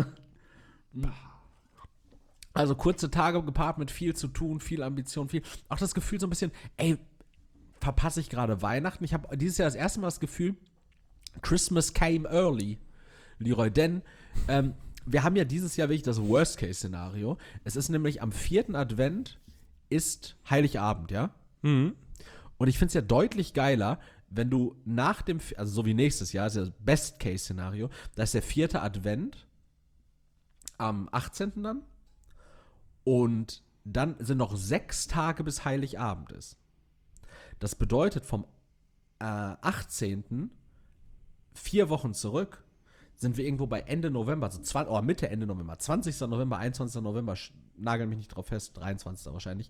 Speaker 2: Also kurze Tage gepaart mit viel zu tun, viel Ambition, auch das Gefühl so ein bisschen, ey, verpasse ich gerade Weihnachten? Ich habe dieses Jahr das erste Mal das Gefühl, Christmas came early, Leroy, denn wir haben ja dieses Jahr wirklich das Worst-Case-Szenario. Es ist nämlich am 4. Advent ist Heiligabend, ja?
Speaker 1: Mhm.
Speaker 2: Und ich finde es ja deutlich geiler, wenn du also so wie nächstes Jahr, ist ja das Best-Case-Szenario, da ist der 4. Advent am 18. dann. Und dann sind noch 6 Tage bis Heiligabend ist. Das bedeutet vom 18. 4 Wochen zurück sind wir irgendwo bei Ende November, so Mitte, Ende November, 20. November, 21. November, nagel mich nicht drauf fest, 23. wahrscheinlich,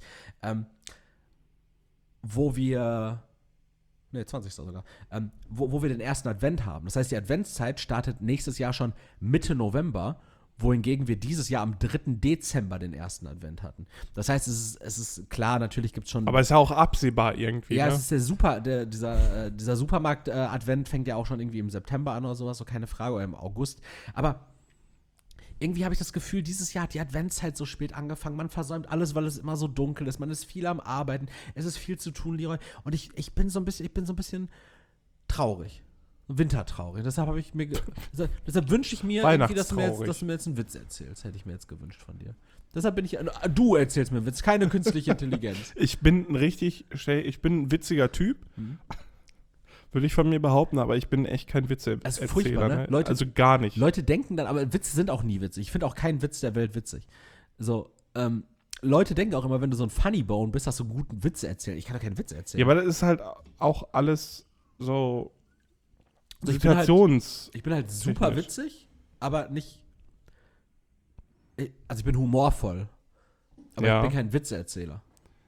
Speaker 2: wo wir, 20. sogar, wo wir den ersten Advent haben. Das heißt, die Adventszeit startet nächstes Jahr schon Mitte November, wohingegen wir dieses Jahr am 3. Dezember den ersten Advent hatten. Das heißt, es ist klar, natürlich gibt es schon.
Speaker 1: Aber ist ja auch absehbar irgendwie.
Speaker 2: Ja,
Speaker 1: ne?
Speaker 2: es ist dieser Supermarkt-Advent fängt ja auch schon irgendwie im September an oder sowas, so keine Frage, oder im August. Aber irgendwie habe ich das Gefühl, dieses Jahr hat die Adventszeit so spät angefangen. Man versäumt alles, weil es immer so dunkel ist. Man ist viel am Arbeiten. Es ist viel zu tun, Leroy. Und ich bin so ein bisschen traurig. Wintertraurig. Deshalb wünsche ich mir, irgendwie, dass du mir jetzt einen Witz erzählst. Hätte ich mir jetzt gewünscht von dir. Deshalb bin ich. Du erzählst mir einen Witz, keine künstliche Intelligenz.
Speaker 1: Ich bin ein witziger Typ. Würde ich von mir behaupten, aber ich bin echt kein Witzeerzähler.
Speaker 2: Also furchtbar, ne? Leute,
Speaker 1: also gar nicht.
Speaker 2: Leute denken dann, aber Witze sind auch nie witzig. Ich finde auch keinen Witz der Welt witzig. So, Leute denken auch immer, wenn du so ein Funny Bone bist, hast du einen guten Witz erzählen. Ich kann doch keinen Witz erzählen.
Speaker 1: Ja, aber das ist halt auch alles so
Speaker 2: also ich bin halt super witzig, aber nicht. Also ich bin humorvoll. Aber ich bin kein Witzeerzähler.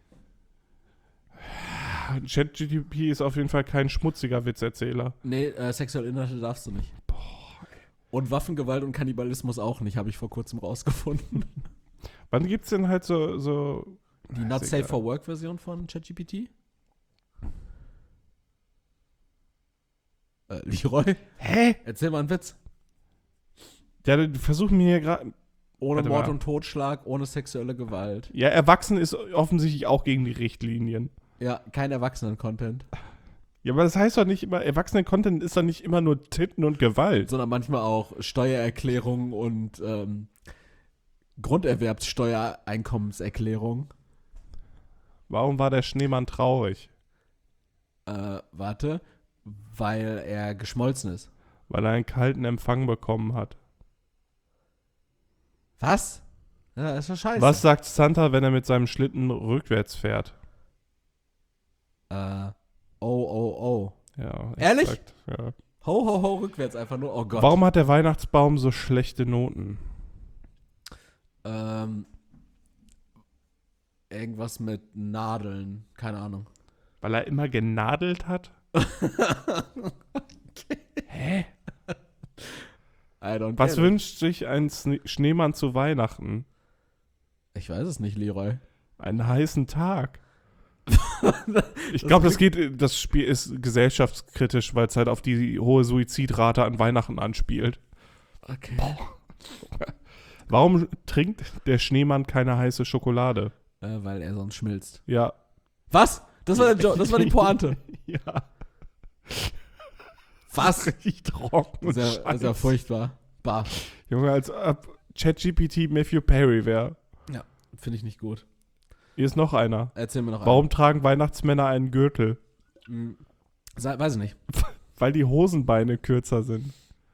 Speaker 1: ChatGPT ist auf jeden Fall kein schmutziger Witzerzähler.
Speaker 2: Nee, sexuelle Inhalte darfst du nicht.
Speaker 1: Boah, ey.
Speaker 2: Und Waffengewalt und Kannibalismus auch nicht, habe ich vor kurzem rausgefunden.
Speaker 1: Wann gibt's denn halt so
Speaker 2: die Not Safe for Work Version von ChatGPT? Leroy?
Speaker 1: Hä?
Speaker 2: Erzähl mal einen Witz.
Speaker 1: Ja, die versuchen mir hier gerade.
Speaker 2: Ohne Mord und Totschlag, ohne sexuelle Gewalt.
Speaker 1: Ja, Erwachsen ist offensichtlich auch gegen die Richtlinien.
Speaker 2: Ja, kein Erwachsenen-Content.
Speaker 1: Ja, aber das heißt doch nicht immer, Erwachsenen-Content ist doch nicht immer nur Titten und Gewalt.
Speaker 2: Sondern manchmal auch Steuererklärung und Grunderwerbssteuereinkommenserklärung.
Speaker 1: Warum war der Schneemann traurig?
Speaker 2: Warte. Weil er geschmolzen ist.
Speaker 1: Weil er einen kalten Empfang bekommen hat.
Speaker 2: Was? Ja, ist doch scheiße.
Speaker 1: Was sagt Santa, wenn er mit seinem Schlitten rückwärts fährt?
Speaker 2: Oh.
Speaker 1: Ja,
Speaker 2: ehrlich?
Speaker 1: Exakt, ja.
Speaker 2: Ho, rückwärts einfach nur. Oh Gott.
Speaker 1: Warum hat der Weihnachtsbaum so schlechte Noten?
Speaker 2: Irgendwas mit Nadeln. Keine Ahnung.
Speaker 1: Weil er immer genadelt hat? Hä? Was wünscht sich ein Schneemann zu Weihnachten?
Speaker 2: Ich weiß es nicht, Leroy.
Speaker 1: Einen heißen Tag. Ich glaube, das Spiel ist gesellschaftskritisch, weil es halt auf die hohe Suizidrate an Weihnachten anspielt.
Speaker 2: Okay.
Speaker 1: Warum trinkt der Schneemann keine heiße Schokolade?
Speaker 2: Weil er sonst schmilzt.
Speaker 1: Ja.
Speaker 2: Was? Das war die Pointe.
Speaker 1: Ja.
Speaker 2: Was?
Speaker 1: Richtig trocken.
Speaker 2: Ist ja furchtbar. Bah.
Speaker 1: Junge, als ob ChatGPT Matthew Perry wäre.
Speaker 2: Ja, finde ich nicht gut.
Speaker 1: Hier ist noch einer.
Speaker 2: Erzähl mir noch
Speaker 1: Warum tragen Weihnachtsmänner einen Gürtel?
Speaker 2: Weiß ich nicht.
Speaker 1: Weil die Hosenbeine kürzer sind.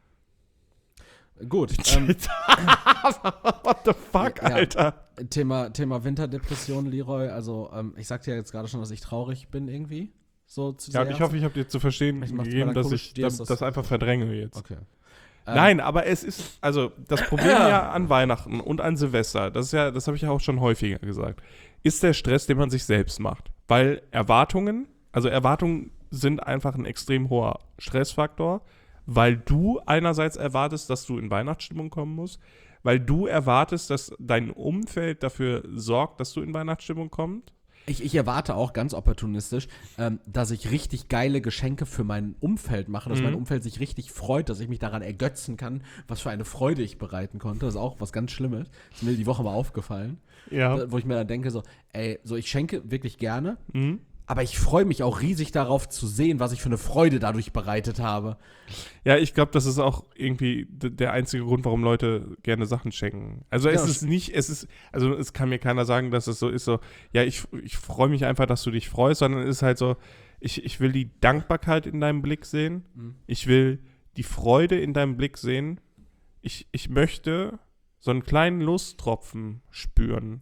Speaker 2: Gut.
Speaker 1: What the fuck,
Speaker 2: ja,
Speaker 1: Alter?
Speaker 2: Thema Winterdepression, Leroy. Also, ich sagte ja jetzt gerade schon, dass ich traurig bin irgendwie. So zu
Speaker 1: Ja, ich hoffe, ich habe dir zu verstehen gegeben, dass ich das einfach verdränge jetzt.
Speaker 2: Okay.
Speaker 1: Nein, aber es ist, also das Problem ja an Weihnachten und an Silvester, das habe ich ja auch schon häufiger gesagt, ist der Stress, den man sich selbst macht. Weil Erwartungen sind einfach ein extrem hoher Stressfaktor, weil du einerseits erwartest, dass du in Weihnachtsstimmung kommen musst, weil du erwartest, dass dein Umfeld dafür sorgt, dass du in Weihnachtsstimmung kommst.
Speaker 2: Ich erwarte auch ganz opportunistisch, dass ich richtig geile Geschenke für mein Umfeld mache, dass mein Umfeld sich richtig freut, dass ich mich daran ergötzen kann, was für eine Freude ich bereiten konnte. Das ist auch was ganz Schlimmes. Das ist mir die Woche mal aufgefallen.
Speaker 1: Ja.
Speaker 2: Wo ich mir dann denke, ich schenke wirklich gerne, aber ich freue mich auch riesig darauf zu sehen, was ich für eine Freude dadurch bereitet habe.
Speaker 1: Ja, ich glaube, das ist auch irgendwie der einzige Grund, warum Leute gerne Sachen schenken. Also es kann mir keiner sagen, dass es so ist, ja, ich freue mich einfach, dass du dich freust, sondern es ist halt so, ich will die Dankbarkeit in deinem Blick sehen, ich will die Freude in deinem Blick sehen, ich möchte so einen kleinen Lusttropfen spüren.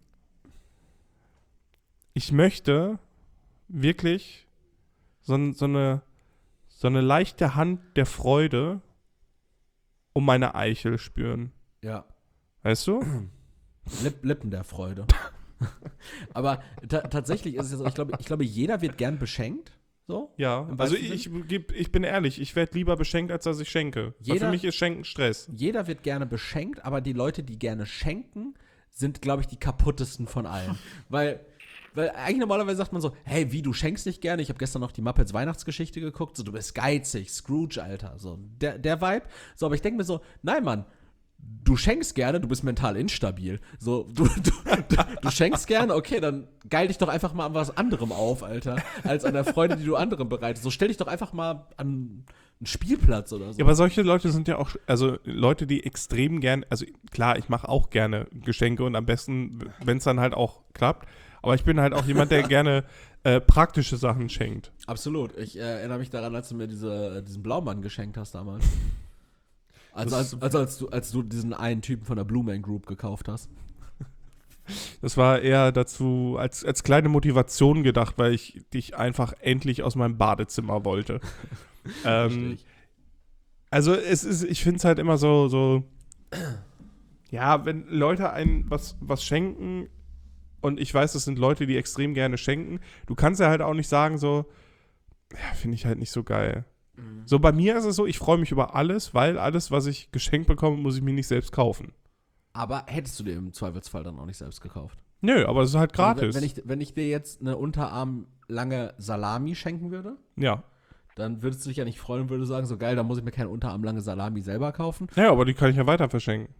Speaker 1: Ich möchte wirklich so eine leichte Hand der Freude um meine Eichel spüren.
Speaker 2: Ja.
Speaker 1: Weißt du?
Speaker 2: Lippen der Freude. Aber tatsächlich ist es ja so, ich glaube, jeder wird gern beschenkt. So?
Speaker 1: Ja,
Speaker 2: Im
Speaker 1: also
Speaker 2: wahrsten
Speaker 1: ich bin ehrlich, ich werde lieber beschenkt, als dass ich schenke. Weil für mich ist Schenken Stress.
Speaker 2: Jeder wird gerne beschenkt, aber die Leute, die gerne schenken, sind, glaube ich, die kaputtesten von allen. Weil eigentlich normalerweise sagt man so, hey, wie, du schenkst nicht gerne? Ich habe gestern noch die Muppets Weihnachtsgeschichte geguckt, so, du bist geizig, Scrooge, Alter. So, der Vibe. So, aber ich denke mir so, nein, Mann, du schenkst gerne, du bist mental instabil. So, du schenkst gerne, okay, dann geil dich doch einfach mal an was anderem auf, Alter, als an der Freude, die du anderen bereitest. So, stell dich doch einfach mal an einen Spielplatz oder so.
Speaker 1: Ja, aber solche Leute sind ja auch, also Leute, die extrem gern, also klar, ich mache auch gerne Geschenke und am besten, wenn es dann halt auch klappt. Aber ich bin halt auch jemand, der gerne praktische Sachen schenkt.
Speaker 2: Absolut. Ich erinnere mich daran, als du mir diesen Blaumann geschenkt hast damals. Als du diesen einen Typen von der Blue Man Group gekauft hast.
Speaker 1: Das war eher dazu als kleine Motivation gedacht, weil ich dich einfach endlich aus meinem Badezimmer wollte. Also ich finde es halt immer so, ja, wenn Leute einem was schenken und ich weiß, das sind Leute, die extrem gerne schenken, du kannst ja halt auch nicht sagen so, ja, finde ich halt nicht so geil. So, bei mir ist es so, ich freue mich über alles, weil alles, was ich geschenkt bekomme, muss ich mir nicht selbst kaufen.
Speaker 2: Aber hättest du dir im Zweifelsfall dann auch nicht selbst gekauft?
Speaker 1: Nö, aber es ist halt gratis.
Speaker 2: Also wenn ich dir jetzt eine unterarmlange Salami schenken würde,
Speaker 1: ja.
Speaker 2: dann würdest du dich ja nicht freuen und würdest sagen, so geil, dann muss ich mir keine unterarmlange Salami selber kaufen.
Speaker 1: Ja, aber die kann ich ja weiter verschenken.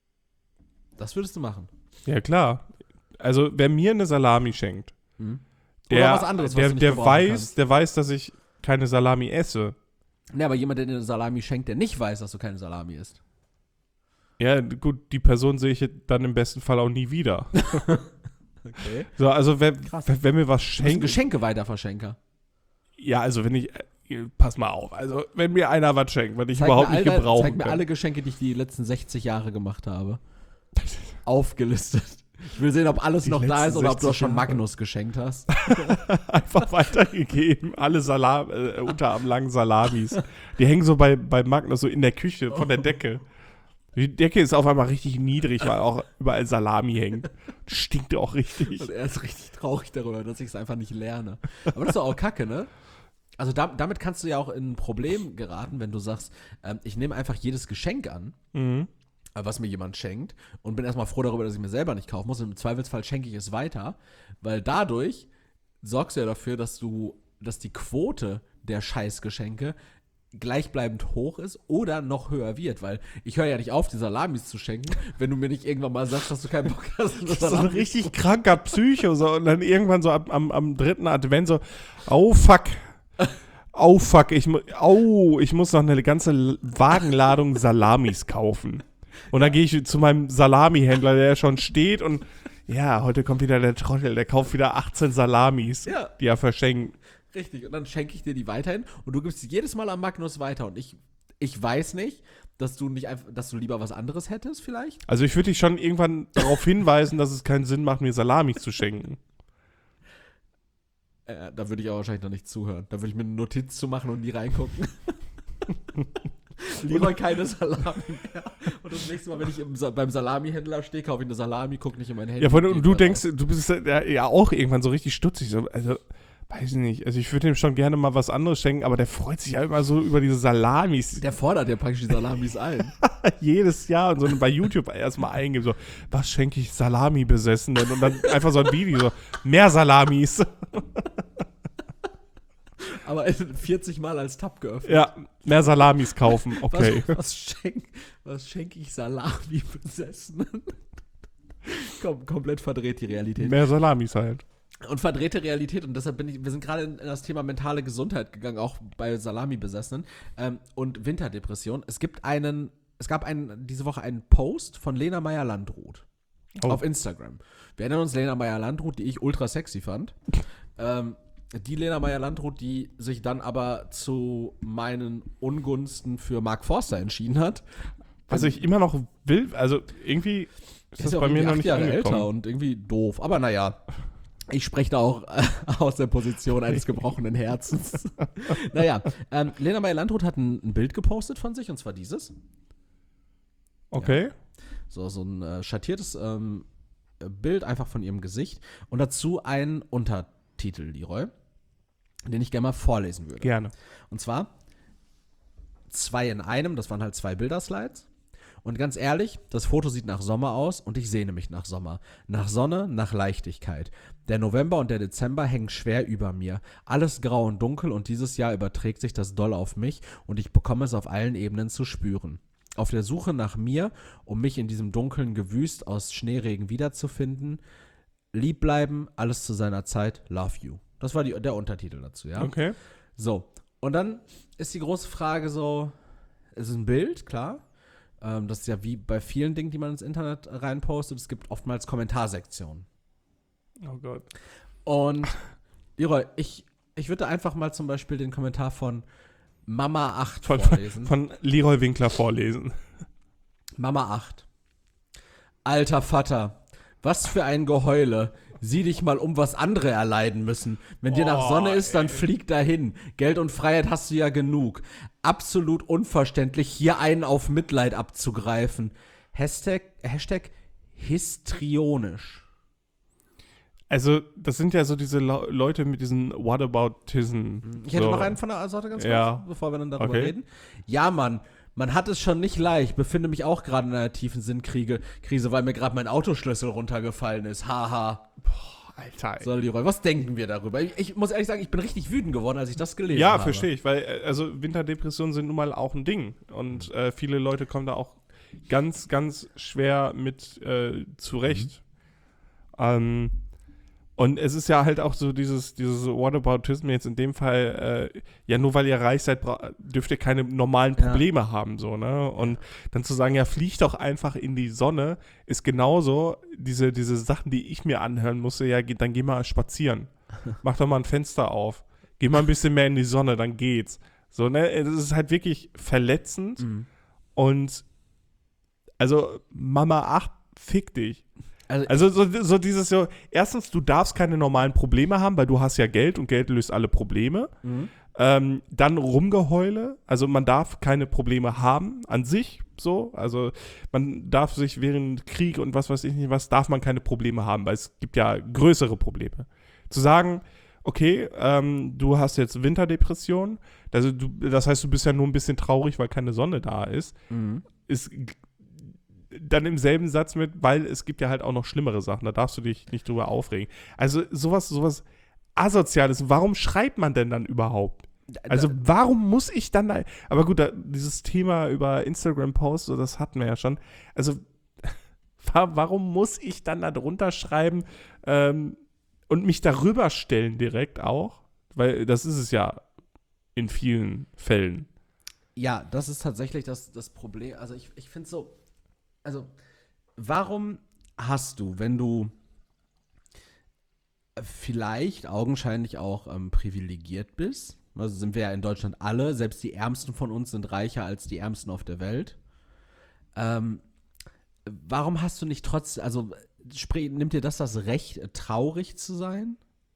Speaker 2: Das würdest du machen.
Speaker 1: Ja, klar. Also, wer mir eine Salami schenkt,
Speaker 2: Oder was anderes, was du nicht gebrauchen kannst.
Speaker 1: der weiß, dass ich keine Salami esse.
Speaker 2: Ne, aber jemand, der dir eine Salami schenkt, der nicht weiß, dass du keine Salami isst.
Speaker 1: Ja, gut, die Person sehe ich dann im besten Fall auch nie wieder.
Speaker 2: Okay.
Speaker 1: So, also, wenn mir was
Speaker 2: Du bist ein
Speaker 1: schenkt.
Speaker 2: Geschenke-Weiterverschenker.
Speaker 1: Ja, also, wenn ich. Pass mal auf. Also, wenn mir einer was schenkt, was ich überhaupt nicht gebrauchen kann.
Speaker 2: Zeig mir alle Geschenke, die ich die letzten 60 Jahre gemacht habe. Aufgelistet. Ich will sehen, ob alles noch da ist oder ob du auch schon Magnus geschenkt hast.
Speaker 1: Einfach weitergegeben. Alle unterarmlangen Salamis. Die hängen so bei Magnus so in der Küche von der Decke. Die Decke ist auf einmal richtig niedrig, weil auch überall Salami hängt. Stinkt auch richtig.
Speaker 2: Und er ist richtig traurig darüber, dass ich es einfach nicht lerne. Aber das ist doch auch kacke, ne? Also damit kannst du ja auch in ein Problem geraten, wenn du sagst, ich nehme einfach jedes Geschenk an, was mir jemand schenkt und bin erstmal froh darüber, dass ich mir selber nicht kaufen muss. Und im Zweifelsfall schenke ich es weiter, weil dadurch sorgst du ja dafür, dass die Quote der Scheißgeschenke gleichbleibend hoch ist oder noch höher wird, weil ich höre ja nicht auf, die Salamis zu schenken, wenn du mir nicht irgendwann mal sagst, dass du keinen Bock hast.
Speaker 1: Das ist so ein richtig kranker Psycho so, und dann irgendwann so am dritten Advent so, oh fuck, ich muss noch eine ganze Wagenladung Salamis kaufen. Und dann gehe ich zu meinem Salamihändler, der schon steht und ja, heute kommt wieder der Trottel, der kauft wieder 18 Salamis, die er verschenkt.
Speaker 2: Richtig, und dann schenke ich dir die weiterhin und du gibst sie jedes Mal an Magnus weiter und ich weiß nicht, dass du lieber was anderes hättest vielleicht.
Speaker 1: Also ich würde dich schon irgendwann darauf hinweisen, dass es keinen Sinn macht, mir Salamis zu schenken.
Speaker 2: Da würde ich aber wahrscheinlich noch nicht zuhören. Da würde ich mir eine Notiz zu machen und nie reingucken. Lieber keine Salami mehr. Und das nächste Mal, wenn ich beim Salamihändler stehe, kaufe ich eine Salami, gucke nicht in mein Handy.
Speaker 1: Ja, und du denkst, du bist ja auch irgendwann so richtig stutzig. So, also, weiß ich nicht. Also ich würde ihm schon gerne mal was anderes schenken, aber der freut sich ja immer so über diese Salamis.
Speaker 2: Der fordert ja praktisch die Salamis ein.
Speaker 1: Jedes Jahr und so bei YouTube erstmal eingeben, so, was schenke ich Salami-Besessenen? Und dann einfach so ein Video, so, mehr Salamis.
Speaker 2: Aber 40 Mal als Tab geöffnet.
Speaker 1: Ja, mehr Salamis kaufen, okay.
Speaker 2: Was schenke ich Salami-Besessenen? Komplett verdreht die Realität.
Speaker 1: Mehr Salamis halt.
Speaker 2: Und verdrehte Realität, und deshalb wir sind gerade in das Thema mentale Gesundheit gegangen, auch bei Salami-Besessenen und Winterdepression. Es gab diese Woche einen Post von Lena Meyer-Landrut auf Instagram. Wir erinnern uns, Lena Meyer-Landrut, die ich ultra sexy fand. Die Lena Meyer-Landrut, die sich dann aber zu meinen Ungunsten für Mark Forster entschieden hat.
Speaker 1: Was ich immer noch will, also irgendwie ist das bei mir noch nicht
Speaker 2: 8 Jahre
Speaker 1: angekommen.
Speaker 2: älter und irgendwie doof. Aber naja, ich spreche da auch aus der Position eines gebrochenen Herzens. Naja, Lena Meyer-Landrut hat ein Bild gepostet von sich, und zwar dieses.
Speaker 1: Okay.
Speaker 2: Ja. So ein schattiertes Bild einfach von ihrem Gesicht und dazu einen Untertitel, Leroy, den ich gerne mal vorlesen würde.
Speaker 1: Gerne.
Speaker 2: Und zwar 2 in einem, das waren halt 2 Bilderslides. Und ganz ehrlich, das Foto sieht nach Sommer aus und ich sehne mich nach Sommer. Nach Sonne, nach Leichtigkeit. Der November und der Dezember hängen schwer über mir. Alles grau und dunkel und dieses Jahr überträgt sich das doll auf mich und ich bekomme es auf allen Ebenen zu spüren. Auf der Suche nach mir, um mich in diesem dunklen Gewüst aus Schneeregen wiederzufinden. Lieb bleiben, alles zu seiner Zeit, love you. Das war der Untertitel dazu, ja?
Speaker 1: Okay.
Speaker 2: So, und dann ist die große Frage so, es ist ein Bild, klar. Das ist ja wie bei vielen Dingen, die man ins Internet reinpostet. Es gibt oftmals Kommentarsektionen.
Speaker 1: Oh Gott.
Speaker 2: Und, Leroy, ich würde einfach mal zum Beispiel den Kommentar von Mama 8 vorlesen.
Speaker 1: Von Leroy Winkler vorlesen.
Speaker 2: Mama 8. Alter Vater, was für ein Geheule. Sieh dich mal um, was andere erleiden müssen. Wenn dir nach Sonne ist, dann flieg dahin. Geld und Freiheit hast du ja genug. Absolut unverständlich, hier einen auf Mitleid abzugreifen. Hashtag histrionisch.
Speaker 1: Also, das sind ja so diese Leute mit diesen Whataboutism.
Speaker 2: Ich hätte
Speaker 1: so.
Speaker 2: noch einen von der Sorte ganz kurz,
Speaker 1: Ja.
Speaker 2: bevor wir dann darüber
Speaker 1: Okay.
Speaker 2: reden. Ja, Mann. Man hat es schon nicht leicht, befinde mich auch gerade in einer tiefen Sinnkrise, weil mir gerade mein Autoschlüssel runtergefallen ist. Haha.
Speaker 1: Alter.
Speaker 2: So, Leroy, was denken wir darüber? Ich muss ehrlich sagen, ich bin richtig wütend geworden, als ich das gelesen
Speaker 1: Ja,
Speaker 2: habe.
Speaker 1: verstehe ich, weil also Winterdepressionen sind nun mal auch ein Ding und viele Leute kommen da auch ganz, ganz schwer mit zurecht. Und es ist ja halt auch so dieses Whataboutism jetzt in dem Fall, ja nur weil ihr reich seid, dürft ihr keine normalen Probleme haben, so, ne? Und dann zu sagen, ja, flieg doch einfach in die Sonne, ist genauso diese Sachen, die ich mir anhören musste, ja, dann geh mal spazieren. Mach doch mal ein Fenster auf. Geh mal ein bisschen mehr in die Sonne, dann geht's. So, ne? Das ist halt wirklich verletzend und also Mama 8, fick dich. Also so dieses so, erstens, du darfst keine normalen Probleme haben, weil du hast ja Geld und Geld löst alle Probleme. Dann Rumgeheule, also man darf keine Probleme haben an sich, so, also man darf sich während Krieg und was weiß ich nicht was, darf man keine Probleme haben, weil es gibt ja größere Probleme. Zu sagen, okay, du hast jetzt Winterdepression, also das heißt, du bist ja nur ein bisschen traurig, weil keine Sonne da ist, ist dann im selben Satz mit, weil es gibt ja halt auch noch schlimmere Sachen, da darfst du dich nicht drüber aufregen. Also sowas Asoziales, warum schreibt man denn dann überhaupt? Also warum muss ich dann da, aber gut, dieses Thema über Instagram-Posts, so, das hatten wir ja schon, also warum muss ich dann da drunter schreiben und mich darüber stellen direkt auch? Weil das ist es ja in vielen Fällen.
Speaker 2: Ja, das ist tatsächlich das Problem. Also ich finde so, also warum hast du, wenn du vielleicht augenscheinlich auch privilegiert bist, also sind wir ja in Deutschland alle, selbst die Ärmsten von uns sind reicher als die Ärmsten auf der Welt, warum hast du nicht trotzdem, also nimmt dir das Recht, traurig zu sein?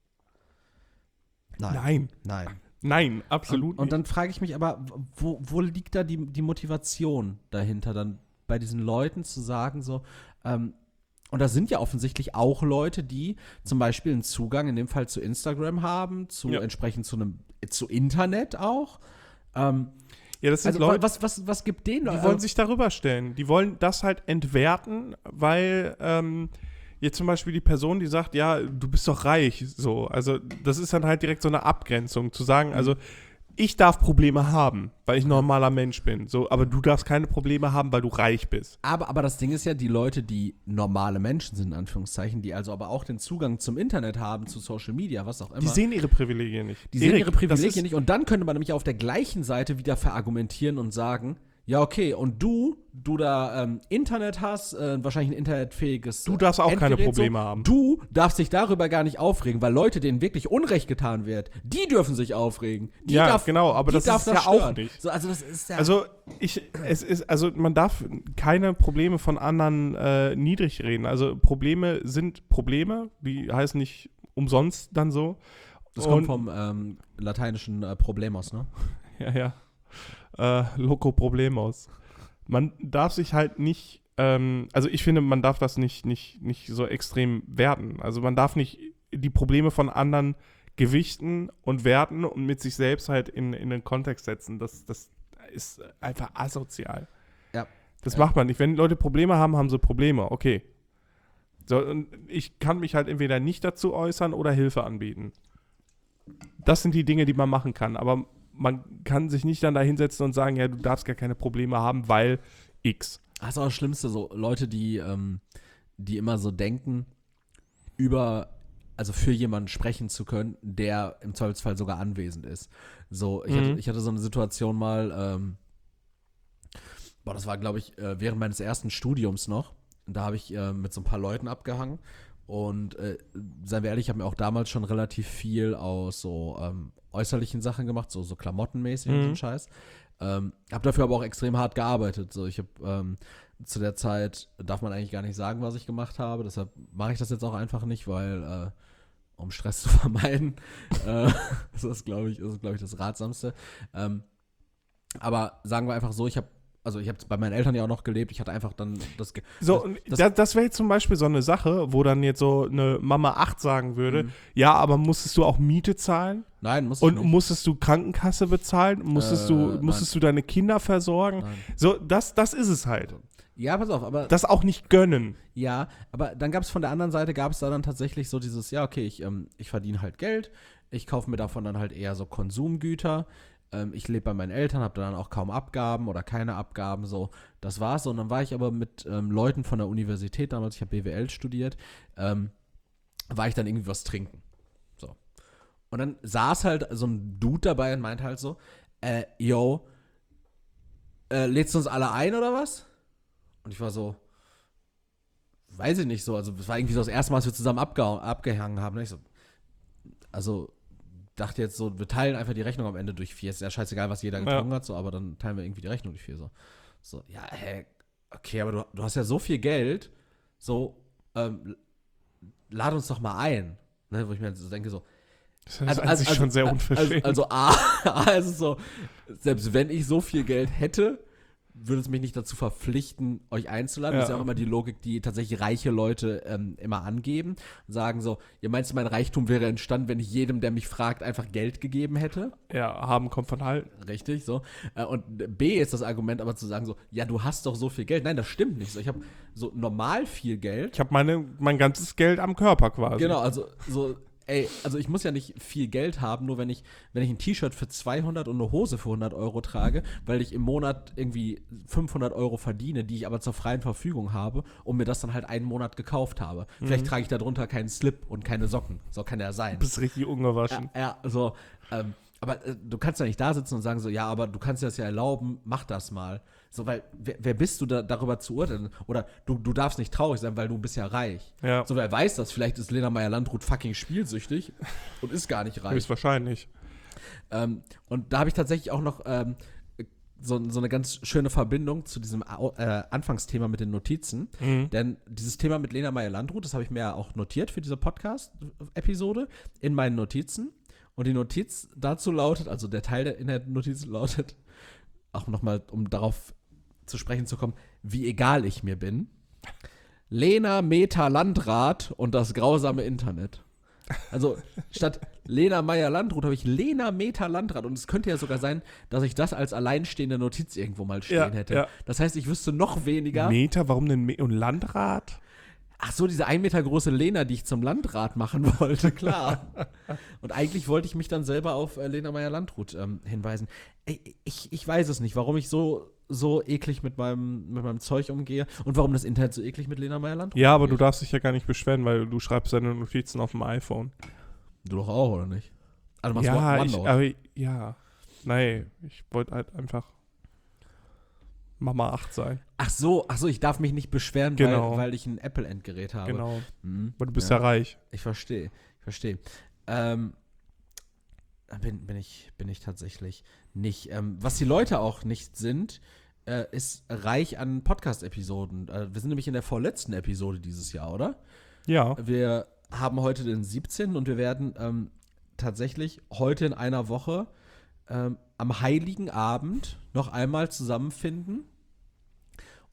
Speaker 2: Nein.
Speaker 1: Nein, absolut nicht.
Speaker 2: Und dann frage ich mich aber, wo liegt da die Motivation dahinter, dann bei diesen Leuten zu sagen, so, und das sind ja offensichtlich auch Leute, die zum Beispiel einen Zugang in dem Fall zu Instagram haben, entsprechend zu Internet auch.
Speaker 1: Ja, das sind
Speaker 2: also
Speaker 1: Leute,
Speaker 2: was gibt denen?
Speaker 1: die wollen sich darüber stellen. Die wollen das halt entwerten, weil jetzt zum Beispiel die Person, die sagt, ja, du bist doch reich, so. Also das ist dann halt direkt so eine Abgrenzung, zu sagen, also ich darf Probleme haben, weil ich ein normaler Mensch bin, so, aber du darfst keine Probleme haben, weil du reich bist.
Speaker 2: Aber das Ding ist ja, die Leute, die normale Menschen sind, in Anführungszeichen, die also aber auch den Zugang zum Internet haben, zu Social Media, was auch immer.
Speaker 1: Die sehen ihre Privilegien nicht.
Speaker 2: Die sehen ihre Privilegien nicht und dann könnte man nämlich auf der gleichen Seite wieder verargumentieren und sagen, ja, okay, und du da Internet hast, wahrscheinlich ein internetfähiges
Speaker 1: Du darfst auch keine
Speaker 2: Endgerät,
Speaker 1: Probleme
Speaker 2: so.
Speaker 1: haben.
Speaker 2: Du darfst dich darüber gar nicht aufregen, weil Leute, denen wirklich Unrecht getan wird, die dürfen sich aufregen.
Speaker 1: Genau, aber das ist ja auch nicht.
Speaker 2: So, also das ist ja
Speaker 1: Also man darf keine Probleme von anderen niedrig reden. Also Probleme sind Probleme, die heißen nicht umsonst dann so.
Speaker 2: das kommt vom lateinischen Problemos, ne?
Speaker 1: Ja. Loco Problemos. man darf sich halt nicht, also ich finde, man darf das nicht so extrem werten. Also man darf nicht die Probleme von anderen gewichten und werten und mit sich selbst halt in den Kontext setzen. Das ist einfach asozial.
Speaker 2: Ja.
Speaker 1: Das macht man nicht. Wenn Leute Probleme haben, haben sie Probleme. Okay. So, und ich kann mich halt entweder nicht dazu äußern oder Hilfe anbieten. Das sind die Dinge, die man machen kann. Aber man kann sich nicht dann da hinsetzen und sagen, ja, du darfst gar keine Probleme haben, weil X.
Speaker 2: Das ist auch das Schlimmste, so Leute, die immer so denken, also für jemanden sprechen zu können, der im Zweifelsfall sogar anwesend ist. So, ich hatte so eine Situation mal, das war, glaube ich, während meines ersten Studiums noch. Da habe ich mit so ein paar Leuten abgehangen. Und seien wir ehrlich, ich habe mir auch damals schon relativ viel aus so äußerlichen Sachen gemacht, so klamottenmäßig und so ein Scheiß. Habe dafür aber auch extrem hart gearbeitet. So, ich habe zu der Zeit, darf man eigentlich gar nicht sagen, was ich gemacht habe. Deshalb mache ich das jetzt auch einfach nicht, weil um Stress zu vermeiden. Das ist, glaube ich, das Ratsamste. Aber sagen wir einfach so, ich habe bei meinen Eltern ja auch noch gelebt, ich hatte einfach dann das
Speaker 1: wäre jetzt zum Beispiel so eine Sache, wo dann jetzt so eine Mama 8 sagen würde, ja, aber musstest du auch Miete zahlen?
Speaker 2: Nein, musste ich nicht.
Speaker 1: Und musstest du Krankenkasse bezahlen? Musstest du deine Kinder versorgen?
Speaker 2: Nein.
Speaker 1: So, das ist es halt.
Speaker 2: Ja, pass auf, aber
Speaker 1: Das auch nicht gönnen.
Speaker 2: ja, aber dann gab es von der anderen Seite, da dann tatsächlich so dieses, ja, okay, ich verdiene halt Geld, ich kaufe mir davon dann halt eher so Konsumgüter, ich lebe bei meinen Eltern, habe dann auch kaum Abgaben oder keine Abgaben, so, das war's. Und dann war ich aber mit Leuten von der Universität, damals, ich habe BWL studiert, war ich dann irgendwie was trinken. So. Und dann saß halt so ein Dude dabei und meinte halt so, lädst du uns alle ein oder was? Und ich war so, weiß ich nicht so, also es war irgendwie so das erste Mal, dass wir zusammen abgehangen haben. Und ich so, also dachte jetzt so, wir teilen einfach die Rechnung am Ende durch 4. Ist ja scheißegal, was jeder getrunken hat, so, aber dann teilen wir irgendwie die Rechnung durch 4. So ja, okay, aber du hast ja so viel Geld, so, lad uns doch mal ein. Ne, wo ich mir so denke, so.
Speaker 1: Das ist schon sehr unverschämt.
Speaker 2: Also ist es so, selbst wenn ich so viel Geld hätte, würde es mich nicht dazu verpflichten, euch einzuladen. Das ist ja auch immer die Logik, die tatsächlich reiche Leute immer angeben. Und sagen so, ihr meinst, mein Reichtum wäre entstanden, wenn ich jedem, der mich fragt, einfach Geld gegeben hätte?
Speaker 1: Ja, haben kommt von halten.
Speaker 2: Richtig, so. Und B ist das Argument aber zu sagen so, ja, du hast doch so viel Geld. Nein, das stimmt nicht so. Ich habe so normal viel Geld.
Speaker 1: Ich habe mein ganzes Geld am Körper quasi.
Speaker 2: Genau, also so. Also ich muss ja nicht viel Geld haben, nur wenn ich ein T-Shirt für 200 und eine Hose für 100 Euro trage, weil ich im Monat irgendwie 500 Euro verdiene, die ich aber zur freien Verfügung habe und mir das dann halt einen Monat gekauft habe. Vielleicht trage ich darunter keinen Slip und keine Socken. So kann ja sein.
Speaker 1: Du bist richtig ungewaschen.
Speaker 2: Ja, so. Aber du kannst ja nicht da sitzen und sagen so, ja, aber du kannst dir das ja erlauben, mach das mal. So, weil, wer bist du darüber zu urteilen? Oder du darfst nicht traurig sein, weil du bist ja reich.
Speaker 1: Ja.
Speaker 2: So, wer weiß das? Vielleicht ist Lena Meyer-Landrut fucking spielsüchtig und ist gar nicht reich.
Speaker 1: Höchstwahrscheinlich.
Speaker 2: Und da habe ich tatsächlich auch noch so eine ganz schöne Verbindung zu diesem Anfangsthema mit den Notizen. Denn dieses Thema mit Lena Meyer-Landrut, das habe ich mir ja auch notiert für diese Podcast-Episode in meinen Notizen. Und die Notiz dazu lautet, also der Teil in der Notiz lautet, auch nochmal, um darauf zu sprechen zu kommen, wie egal ich mir bin. Lena Meta Landrat und das grausame Internet. Also statt Lena Meyer-Landrut habe ich Lena Meta Landrat. Und es könnte ja sogar sein, dass ich das als alleinstehende Notiz irgendwo mal stehen hätte. Ja. Das heißt, ich wüsste noch weniger.
Speaker 1: Meta, warum denn und Landrat?
Speaker 2: Ach so, diese 1 Meter große Lena, die ich zum Landrat machen wollte, klar. Und eigentlich wollte ich mich dann selber auf Lena Meyer-Landrut hinweisen. Ich weiß es nicht, warum ich so eklig mit meinem Zeug umgehe und warum das Internet so eklig mit Lena Meyer-Landrut
Speaker 1: Ja, aber du darfst dich ja gar nicht beschweren, weil du schreibst deine Notizen auf dem iPhone.
Speaker 2: Du doch auch, oder nicht? Also machst
Speaker 1: Nein, ich wollte halt einfach Mama 8 sein.
Speaker 2: Ach so, ich darf mich nicht beschweren,
Speaker 1: genau.
Speaker 2: weil ich ein Apple-Endgerät habe.
Speaker 1: Genau, weil du bist ja reich.
Speaker 2: Ich verstehe. Bin ich tatsächlich nicht. Was die Leute auch nicht sind, ist reich an Podcast-Episoden. Wir sind nämlich in der vorletzten Episode dieses Jahr, oder?
Speaker 1: Ja.
Speaker 2: Wir haben heute den 17. und wir werden tatsächlich heute in einer Woche am Heiligen Abend noch einmal zusammenfinden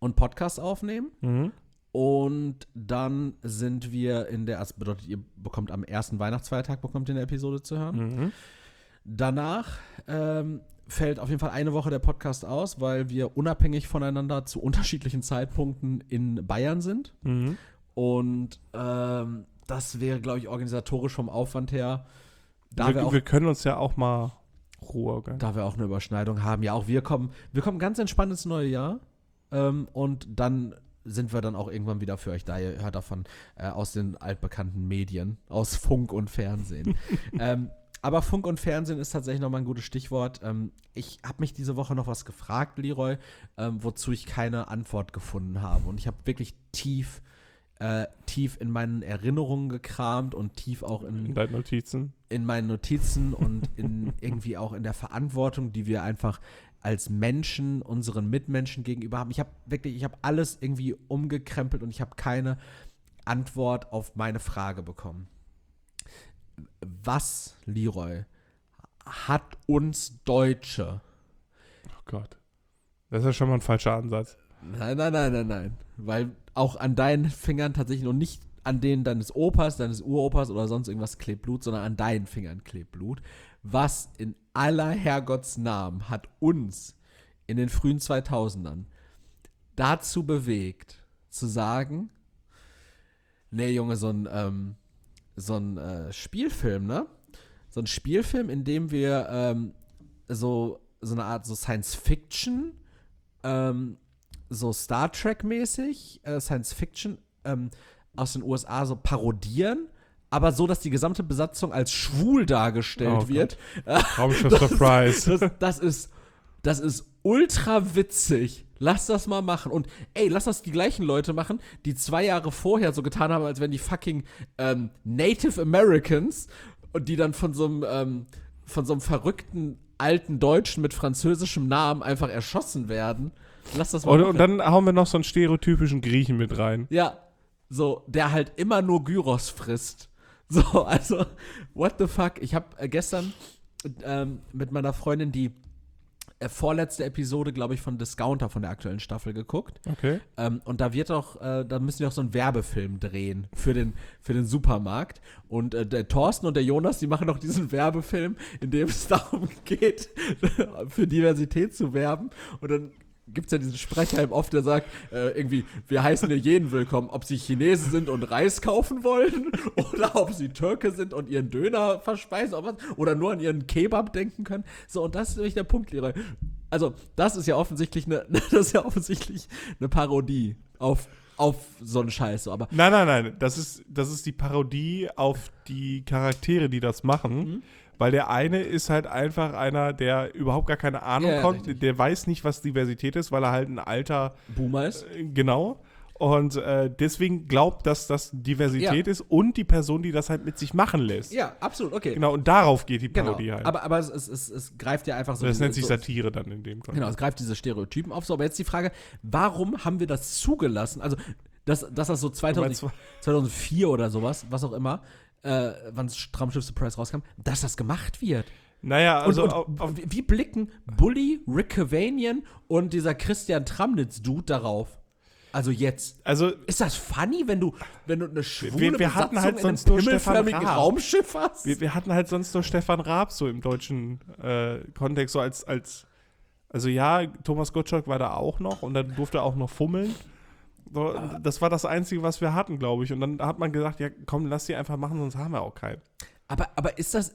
Speaker 2: und Podcast aufnehmen.
Speaker 1: Mhm.
Speaker 2: Und dann sind wir das bedeutet, ihr bekommt am ersten Weihnachtsfeiertag eine Episode zu hören.
Speaker 1: Mhm.
Speaker 2: Danach fällt auf jeden Fall eine Woche der Podcast aus, weil wir unabhängig voneinander zu unterschiedlichen Zeitpunkten in Bayern sind.
Speaker 1: Mhm.
Speaker 2: Und das wäre, glaube ich, organisatorisch vom Aufwand her,
Speaker 1: Wir können uns ja auch mal Ruhe gönnen.
Speaker 2: da wir auch eine Überschneidung haben. Ja, auch wir kommen ganz entspannt ins neue Jahr. Und dann sind wir dann auch irgendwann wieder für euch da. Ihr hört davon aus den altbekannten Medien, aus Funk und Fernsehen. Aber Funk und Fernsehen ist tatsächlich nochmal ein gutes Stichwort. Ich habe mich diese Woche noch was gefragt, Leroy, wozu ich keine Antwort gefunden habe. Und ich habe wirklich tief in meinen Erinnerungen gekramt und tief auch in
Speaker 1: deinen Notizen.
Speaker 2: In meinen Notizen und irgendwie auch in der Verantwortung, die wir einfach als Menschen unseren Mitmenschen gegenüber haben. Ich habe alles irgendwie umgekrempelt und ich habe keine Antwort auf meine Frage bekommen. Was, Leroy, hat uns Deutsche?
Speaker 1: Oh Gott. Das ist ja schon mal ein falscher Ansatz.
Speaker 2: Nein. Weil auch an deinen Fingern tatsächlich noch nicht an denen deines Opas, deines Uropas oder sonst irgendwas klebt Blut, sondern an deinen Fingern klebt Blut. Was in aller Herrgottsnamen hat uns in den frühen 2000ern dazu bewegt, zu sagen, nee, Junge, so ein Spielfilm, ne? So ein Spielfilm, in dem wir so eine Art so Science-Fiction, so Star Trek-mäßig, Science-Fiction aus den USA so parodieren, aber so, dass die gesamte Besatzung als schwul dargestellt wird.
Speaker 1: Surprise.
Speaker 2: Das ist ultra witzig. Lass das mal machen. Und lass das die gleichen Leute machen, die 2 Jahre vorher so getan haben, als wären die fucking Native Americans und die dann von so einem verrückten alten Deutschen mit französischem Namen einfach erschossen werden. Lass das mal machen.
Speaker 1: Und dann hauen wir noch so einen stereotypischen Griechen mit rein.
Speaker 2: Ja, so, der halt immer nur Gyros frisst. So, also, what the fuck? Ich habe gestern mit meiner Freundin die vorletzte Episode, glaube ich, von Discounter von der aktuellen Staffel geguckt.
Speaker 1: Okay.
Speaker 2: Und da wird auch, da müssen wir auch so einen Werbefilm drehen für den Supermarkt. Und der Thorsten und der Jonas, die machen auch diesen Werbefilm, in dem es darum geht, für Diversität zu werben. Und dann gibt es ja diesen Sprecher im Off, der sagt, irgendwie, wir heißen hier jeden willkommen, ob sie Chinesen sind und Reis kaufen wollen oder ob sie Türke sind und ihren Döner verspeisen oder nur an ihren Kebab denken können. So, und das ist nämlich der Punkt, Leroy. Also, das ist ja offensichtlich eine Parodie auf so einen Scheiß. So. Aber
Speaker 1: Nein. Das ist die Parodie auf die Charaktere, die das machen. Mhm. Weil der eine ist halt einfach einer, der überhaupt gar keine Ahnung kommt. Der weiß nicht, was Diversität ist, weil er halt ein alter
Speaker 2: Boomer ist.
Speaker 1: Genau. Und deswegen glaubt, dass das Diversität ist und die Person, die das halt mit sich machen lässt.
Speaker 2: Ja, absolut, okay.
Speaker 1: Genau, und darauf geht die Parodie halt.
Speaker 2: Aber es greift ja einfach so.
Speaker 1: Das nennt sich Satire dann in dem Kontext.
Speaker 2: Genau, es greift diese Stereotypen auf. So, aber jetzt die Frage, warum haben wir das zugelassen? Also, dass das so 2004 oder sowas, was auch immer, wann Traumschiff Surprise rauskam, dass das gemacht wird.
Speaker 1: Naja, also
Speaker 2: und wie blicken Bully, Rick Cavanian und dieser Christian Tramnitz-Dude darauf? Also jetzt.
Speaker 1: Also
Speaker 2: ist das funny, wenn du eine schwule
Speaker 1: wir hatten
Speaker 2: Besatzung
Speaker 1: halt
Speaker 2: in einem
Speaker 1: sonst nur
Speaker 2: himmelförmigen Raumschiff hast?
Speaker 1: Wir hatten halt sonst nur Stefan Raab so im deutschen Kontext, so als also ja, Thomas Gottschalk war da auch noch und dann durfte er auch noch fummeln. So, das war das Einzige, was wir hatten, glaube ich. Und dann hat man gesagt, ja komm, lass die einfach machen, sonst haben wir auch keinen.
Speaker 2: Aber ist das,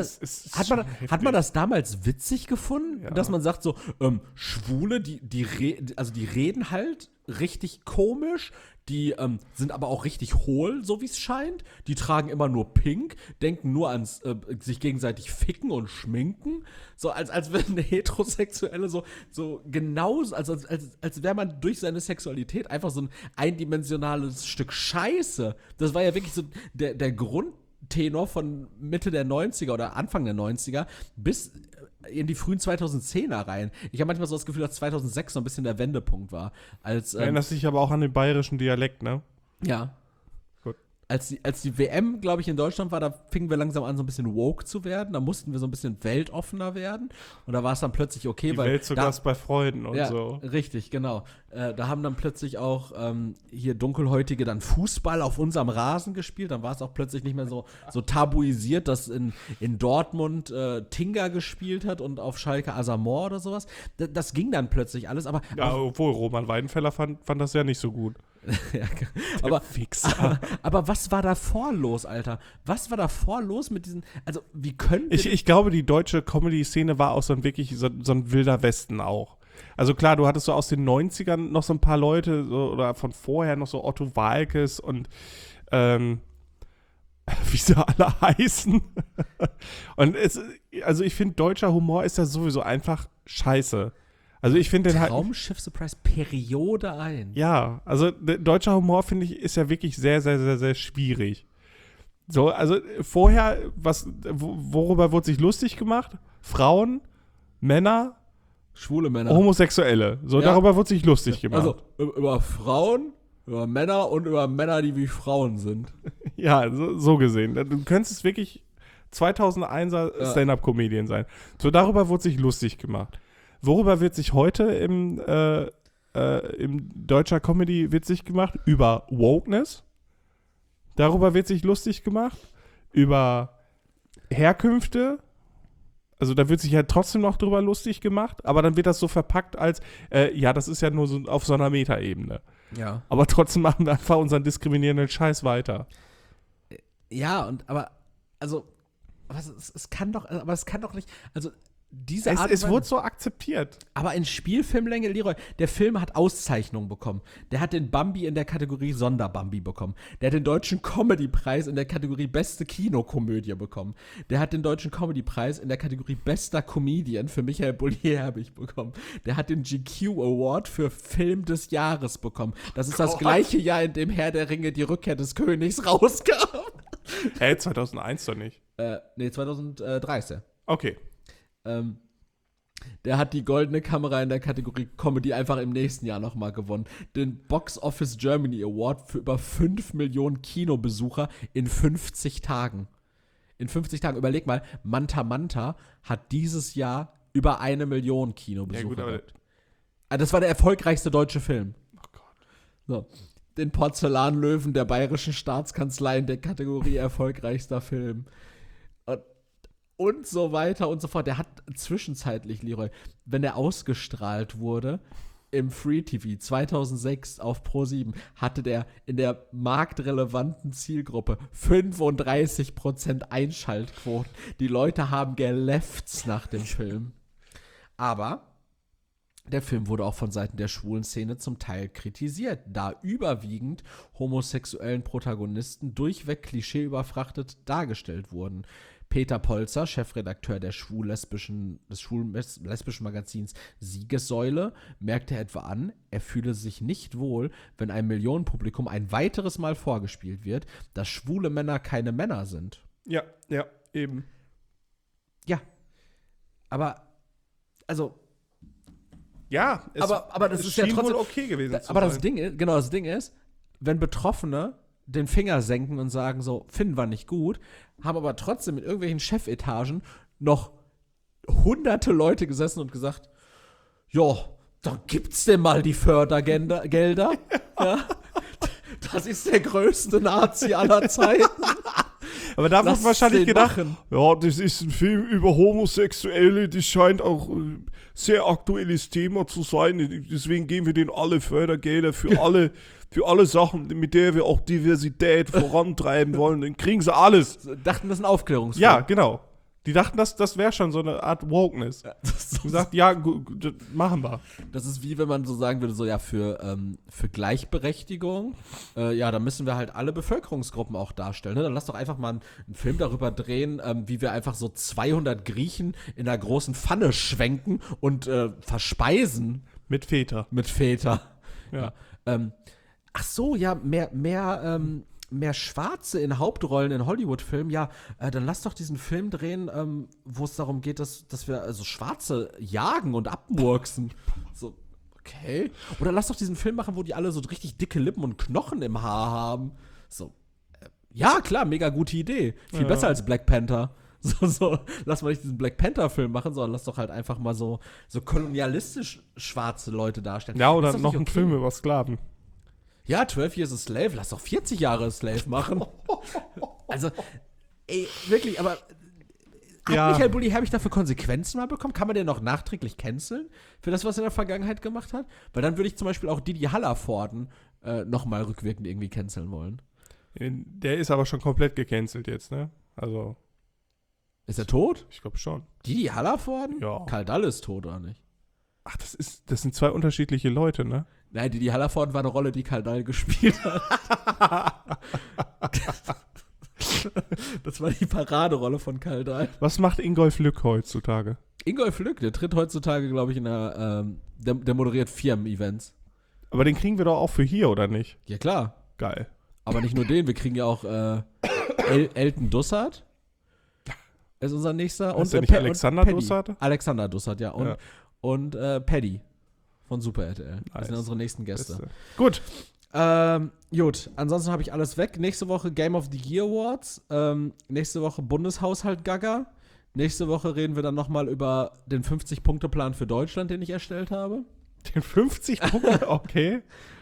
Speaker 2: hat man das damals witzig gefunden, dass man sagt so, Schwule, die reden halt richtig komisch, die sind aber auch richtig hohl, so wie es scheint, die tragen immer nur Pink, denken nur ans sich gegenseitig ficken und schminken, so als wenn eine Heterosexuelle so genauso, als wäre man durch seine Sexualität einfach so ein eindimensionales Stück Scheiße. Das war ja wirklich so der Grundtenor von Mitte der 90er oder Anfang der 90er bis in die frühen 2010er rein. Ich habe manchmal so das Gefühl, dass 2006 so ein bisschen der Wendepunkt war.
Speaker 1: Erinnerst dich aber auch an den bayerischen Dialekt, ne?
Speaker 2: Ja.
Speaker 1: Gut.
Speaker 2: als die WM, glaube ich, in Deutschland war, da fingen wir langsam an, so ein bisschen woke zu werden. Da mussten wir so ein bisschen weltoffener werden. Und da war es dann plötzlich okay,
Speaker 1: Die
Speaker 2: weil
Speaker 1: Welt zu Gast bei Freunden und
Speaker 2: ja,
Speaker 1: so.
Speaker 2: richtig, genau. Da haben dann plötzlich auch hier Dunkelhäutige dann Fußball auf unserem Rasen gespielt. Dann war es auch plötzlich nicht mehr so tabuisiert, dass in Dortmund Tinga gespielt hat und auf Schalke Asamoah oder sowas. Das ging dann plötzlich alles, aber
Speaker 1: Ja, obwohl Roman Weidenfeller fand das ja nicht so gut.
Speaker 2: ja, aber,
Speaker 1: Fixer.
Speaker 2: aber was war davor los, Alter? Was war davor los mit diesen, also wie können wir
Speaker 1: Ich glaube, die deutsche Comedy-Szene war auch so ein wilder Westen auch. Also klar, du hattest so aus den 90ern noch so ein paar Leute oder von vorher noch so Otto Waalkes und wie sie alle heißen. Und also ich finde, deutscher Humor ist ja sowieso einfach scheiße. Also ich finde den halt.
Speaker 2: Traumschiff Surprise Periode 1.
Speaker 1: Ja, also deutscher Humor, finde ich, ist ja wirklich sehr, sehr, sehr, sehr schwierig. So, also vorher, worüber wurde sich lustig gemacht? Frauen, Männer,
Speaker 2: Schwule Männer.
Speaker 1: Homosexuelle. So,
Speaker 2: Ja.
Speaker 1: darüber wurde sich lustig gemacht.
Speaker 2: Also über Frauen, über Männer und über Männer, die wie Frauen sind.
Speaker 1: Ja, so gesehen. Du könntest wirklich 2001er Stand-Up-Comedian sein. So, darüber wurde sich lustig gemacht. Worüber wird sich heute im deutscher Comedy witzig gemacht? Über Wokeness. Darüber wird sich lustig gemacht. Über Herkünfte. Also da wird sich ja trotzdem noch drüber lustig gemacht, aber dann wird das so verpackt als, ja, das ist ja nur so auf so einer Metaebene.
Speaker 2: Ja.
Speaker 1: Aber trotzdem machen wir einfach unseren diskriminierenden Scheiß weiter.
Speaker 2: Ja, aber es kann doch nicht, also diese Art
Speaker 1: Es wurde so akzeptiert.
Speaker 2: aber in Spielfilmlänge, Leroy, der Film hat Auszeichnungen bekommen. Der hat den Bambi in der Kategorie Sonderbambi bekommen. Der hat den Deutschen Comedy-Preis in der Kategorie Beste Kinokomödie bekommen. Der hat den Deutschen Comedy-Preis in der Kategorie Bester Comedian für Michael Bulli-Herbig bekommen. Der hat den GQ Award für Film des Jahres bekommen. Das ist das gleiche Jahr, in dem Herr der Ringe die Rückkehr des Königs rauskam.
Speaker 1: 2001 doch nicht.
Speaker 2: Nee, 2013.
Speaker 1: Okay.
Speaker 2: Der hat die Goldene Kamera in der Kategorie Comedy einfach im nächsten Jahr nochmal gewonnen. Den Box Office Germany Award für über 5 Millionen Kinobesucher in 50 Tagen. In 50 Tagen, überleg mal, Manta Manta hat dieses Jahr über 1 Million Kinobesucher.
Speaker 1: Ja, gut, aber.
Speaker 2: gehabt. Das war der erfolgreichste deutsche Film.
Speaker 1: Oh Gott.
Speaker 2: So. Den Porzellanlöwen der Bayerischen Staatskanzlei in der Kategorie erfolgreichster Film. Und so weiter und so fort. Der hat zwischenzeitlich, Leroy, wenn der ausgestrahlt wurde, im Free TV 2006 auf Pro7, hatte der in der marktrelevanten Zielgruppe 35% Einschaltquoten. Die Leute haben gelefzt nach dem Film. Aber der Film wurde auch von Seiten der schwulen Szene zum Teil kritisiert, da überwiegend homosexuellen Protagonisten durchweg klischeeüberfrachtet dargestellt wurden. Peter Polzer, Chefredakteur des schwul-lesbischen Magazins Siegessäule, merkte etwa an, er fühle sich nicht wohl, wenn einem Millionenpublikum ein weiteres Mal vorgespielt wird, dass schwule Männer keine Männer sind.
Speaker 1: Ja, eben.
Speaker 2: Ja, aber, also
Speaker 1: Ja,
Speaker 2: aber das ist ja
Speaker 1: schien
Speaker 2: trotzdem
Speaker 1: wohl okay gewesen zu
Speaker 2: aber
Speaker 1: sein.
Speaker 2: das Ding ist, wenn Betroffene den Finger senken und sagen so, finden wir nicht gut, haben aber trotzdem in irgendwelchen Chefetagen noch hunderte Leute gesessen und gesagt, ja, dann gibt's denn mal die Fördergelder. Ja. Das ist der größte Nazi aller Zeiten.
Speaker 1: Aber da wird wahrscheinlich gedacht,
Speaker 2: machen.
Speaker 1: ja, das ist ein Film über Homosexuelle, das scheint auch ein sehr aktuelles Thema zu sein. Deswegen geben wir denen alle Fördergelder für alle Sachen, mit der wir auch Diversität vorantreiben wollen. Dann kriegen sie alles.
Speaker 2: Dachten, das ist ein Aufklärungsfilm.
Speaker 1: Ja, genau. Die dachten, das wäre schon so eine Art Wokeness. Und gesagt, ja, gut, das machen wir.
Speaker 2: Das ist wie wenn man so sagen würde, so ja, für Gleichberechtigung, ja, da müssen wir halt alle Bevölkerungsgruppen auch darstellen. Ne? Dann lass doch einfach mal einen Film darüber drehen, wie wir einfach so 200 Griechen in einer großen Pfanne schwenken und verspeisen.
Speaker 1: Mit Väter.
Speaker 2: Mit Väter.
Speaker 1: Ja.
Speaker 2: Ach so, ja, mehr Schwarze in Hauptrollen in Hollywood-Filmen, ja, dann lass doch diesen Film drehen, wo es darum geht, dass wir also Schwarze jagen und abmurksen. So, okay. Oder lass doch diesen Film machen, wo die alle so richtig dicke Lippen und Knochen im Haar haben. So, Ja, klar, mega gute Idee. Viel besser als Black Panther. Lass mal nicht diesen Black Panther-Film machen, sondern lass doch halt einfach mal so kolonialistisch schwarze Leute darstellen.
Speaker 1: Ja, oder
Speaker 2: Ist doch
Speaker 1: noch
Speaker 2: nicht
Speaker 1: einen Film über Sklaven.
Speaker 2: Ja, 12 Years a Slave, lass doch 40 Jahre a Slave machen. Also, ey, wirklich, aber hat Michael Bulli Herbig dafür Konsequenzen mal bekommen? Kann man den noch nachträglich canceln für das, was er in der Vergangenheit gemacht hat? Weil dann würde ich zum Beispiel auch Didi Hallervorden noch mal rückwirkend irgendwie canceln wollen.
Speaker 1: Der ist aber schon komplett gecancelt jetzt, ne? Also.
Speaker 2: Ist er tot?
Speaker 1: Ich glaube schon.
Speaker 2: Didi Hallervorden?
Speaker 1: Ja.
Speaker 2: Karl Dall ist tot, oder nicht?
Speaker 1: Ach, das sind zwei unterschiedliche Leute, ne?
Speaker 2: Nein, Didi Hallervorden war eine Rolle, die Karl Dall gespielt hat. Das war die Paraderolle von Karl Dall.
Speaker 1: Was macht Ingolf Lück heutzutage?
Speaker 2: Ingolf Lück, der tritt heutzutage, glaube ich, in der moderiert Firmen-Events.
Speaker 1: Aber den kriegen wir doch auch für hier, oder nicht?
Speaker 2: Ja, klar.
Speaker 1: Geil.
Speaker 2: Aber nicht nur den, wir kriegen ja auch Elton Dussard. Ist unser nächster.
Speaker 1: Ist der nicht Alexander Dussard?
Speaker 2: Alexander Dussard, ja. Und Paddy von Super RTL. Das
Speaker 1: Nice.
Speaker 2: sind unsere nächsten Gäste.
Speaker 1: Gut.
Speaker 2: Gut, ansonsten habe ich alles weg. Nächste Woche Game of the Year Awards. Nächste Woche Bundeshaushalt Gaga. Nächste Woche reden wir dann nochmal über den 50-Punkte-Plan für Deutschland, den ich erstellt habe.
Speaker 1: Den 50 Punkte, okay.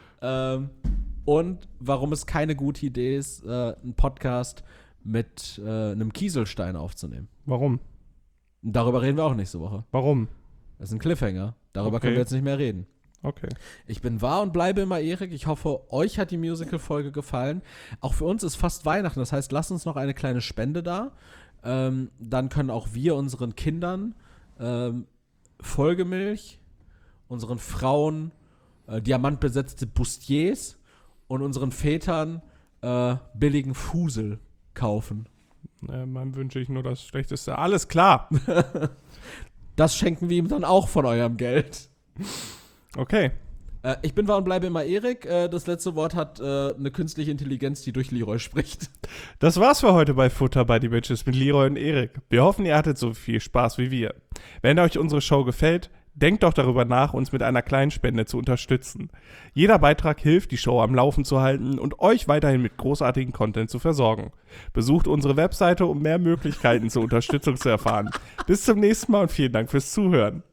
Speaker 2: Und warum es keine gute Idee ist, einen Podcast mit einem Kieselstein aufzunehmen.
Speaker 1: Warum?
Speaker 2: Und darüber reden wir auch nächste Woche.
Speaker 1: Warum?
Speaker 2: Das ist ein Cliffhanger. Darüber
Speaker 1: Okay.
Speaker 2: können wir jetzt nicht mehr reden.
Speaker 1: Okay.
Speaker 2: Ich bin wahr und bleibe immer Erik. Ich hoffe, euch hat die Musical-Folge gefallen. Auch für uns ist fast Weihnachten. Das heißt, lasst uns noch eine kleine Spende da. Dann können auch wir unseren Kindern Folgemilch, unseren Frauen diamantbesetzte Bustiers und unseren Vätern billigen Fusel kaufen.
Speaker 1: Meinem wünsche ich nur das Schlechteste. Alles klar.
Speaker 2: Das schenken wir ihm dann auch von eurem Geld.
Speaker 1: Okay.
Speaker 2: Ich bin wahr und bleibe immer Erik. Das letzte Wort hat eine künstliche Intelligenz, die durch Leroy spricht.
Speaker 1: Das war's für heute bei Futter by the Bitches mit Leroy und Erik. Wir hoffen, ihr hattet so viel Spaß wie wir. Wenn euch unsere Show gefällt, denkt doch darüber nach, uns mit einer kleinen Spende zu unterstützen. Jeder Beitrag hilft, die Show am Laufen zu halten und euch weiterhin mit großartigen Content zu versorgen. Besucht unsere Webseite, um mehr Möglichkeiten zur Unterstützung zu erfahren. Bis zum nächsten Mal und vielen Dank fürs Zuhören.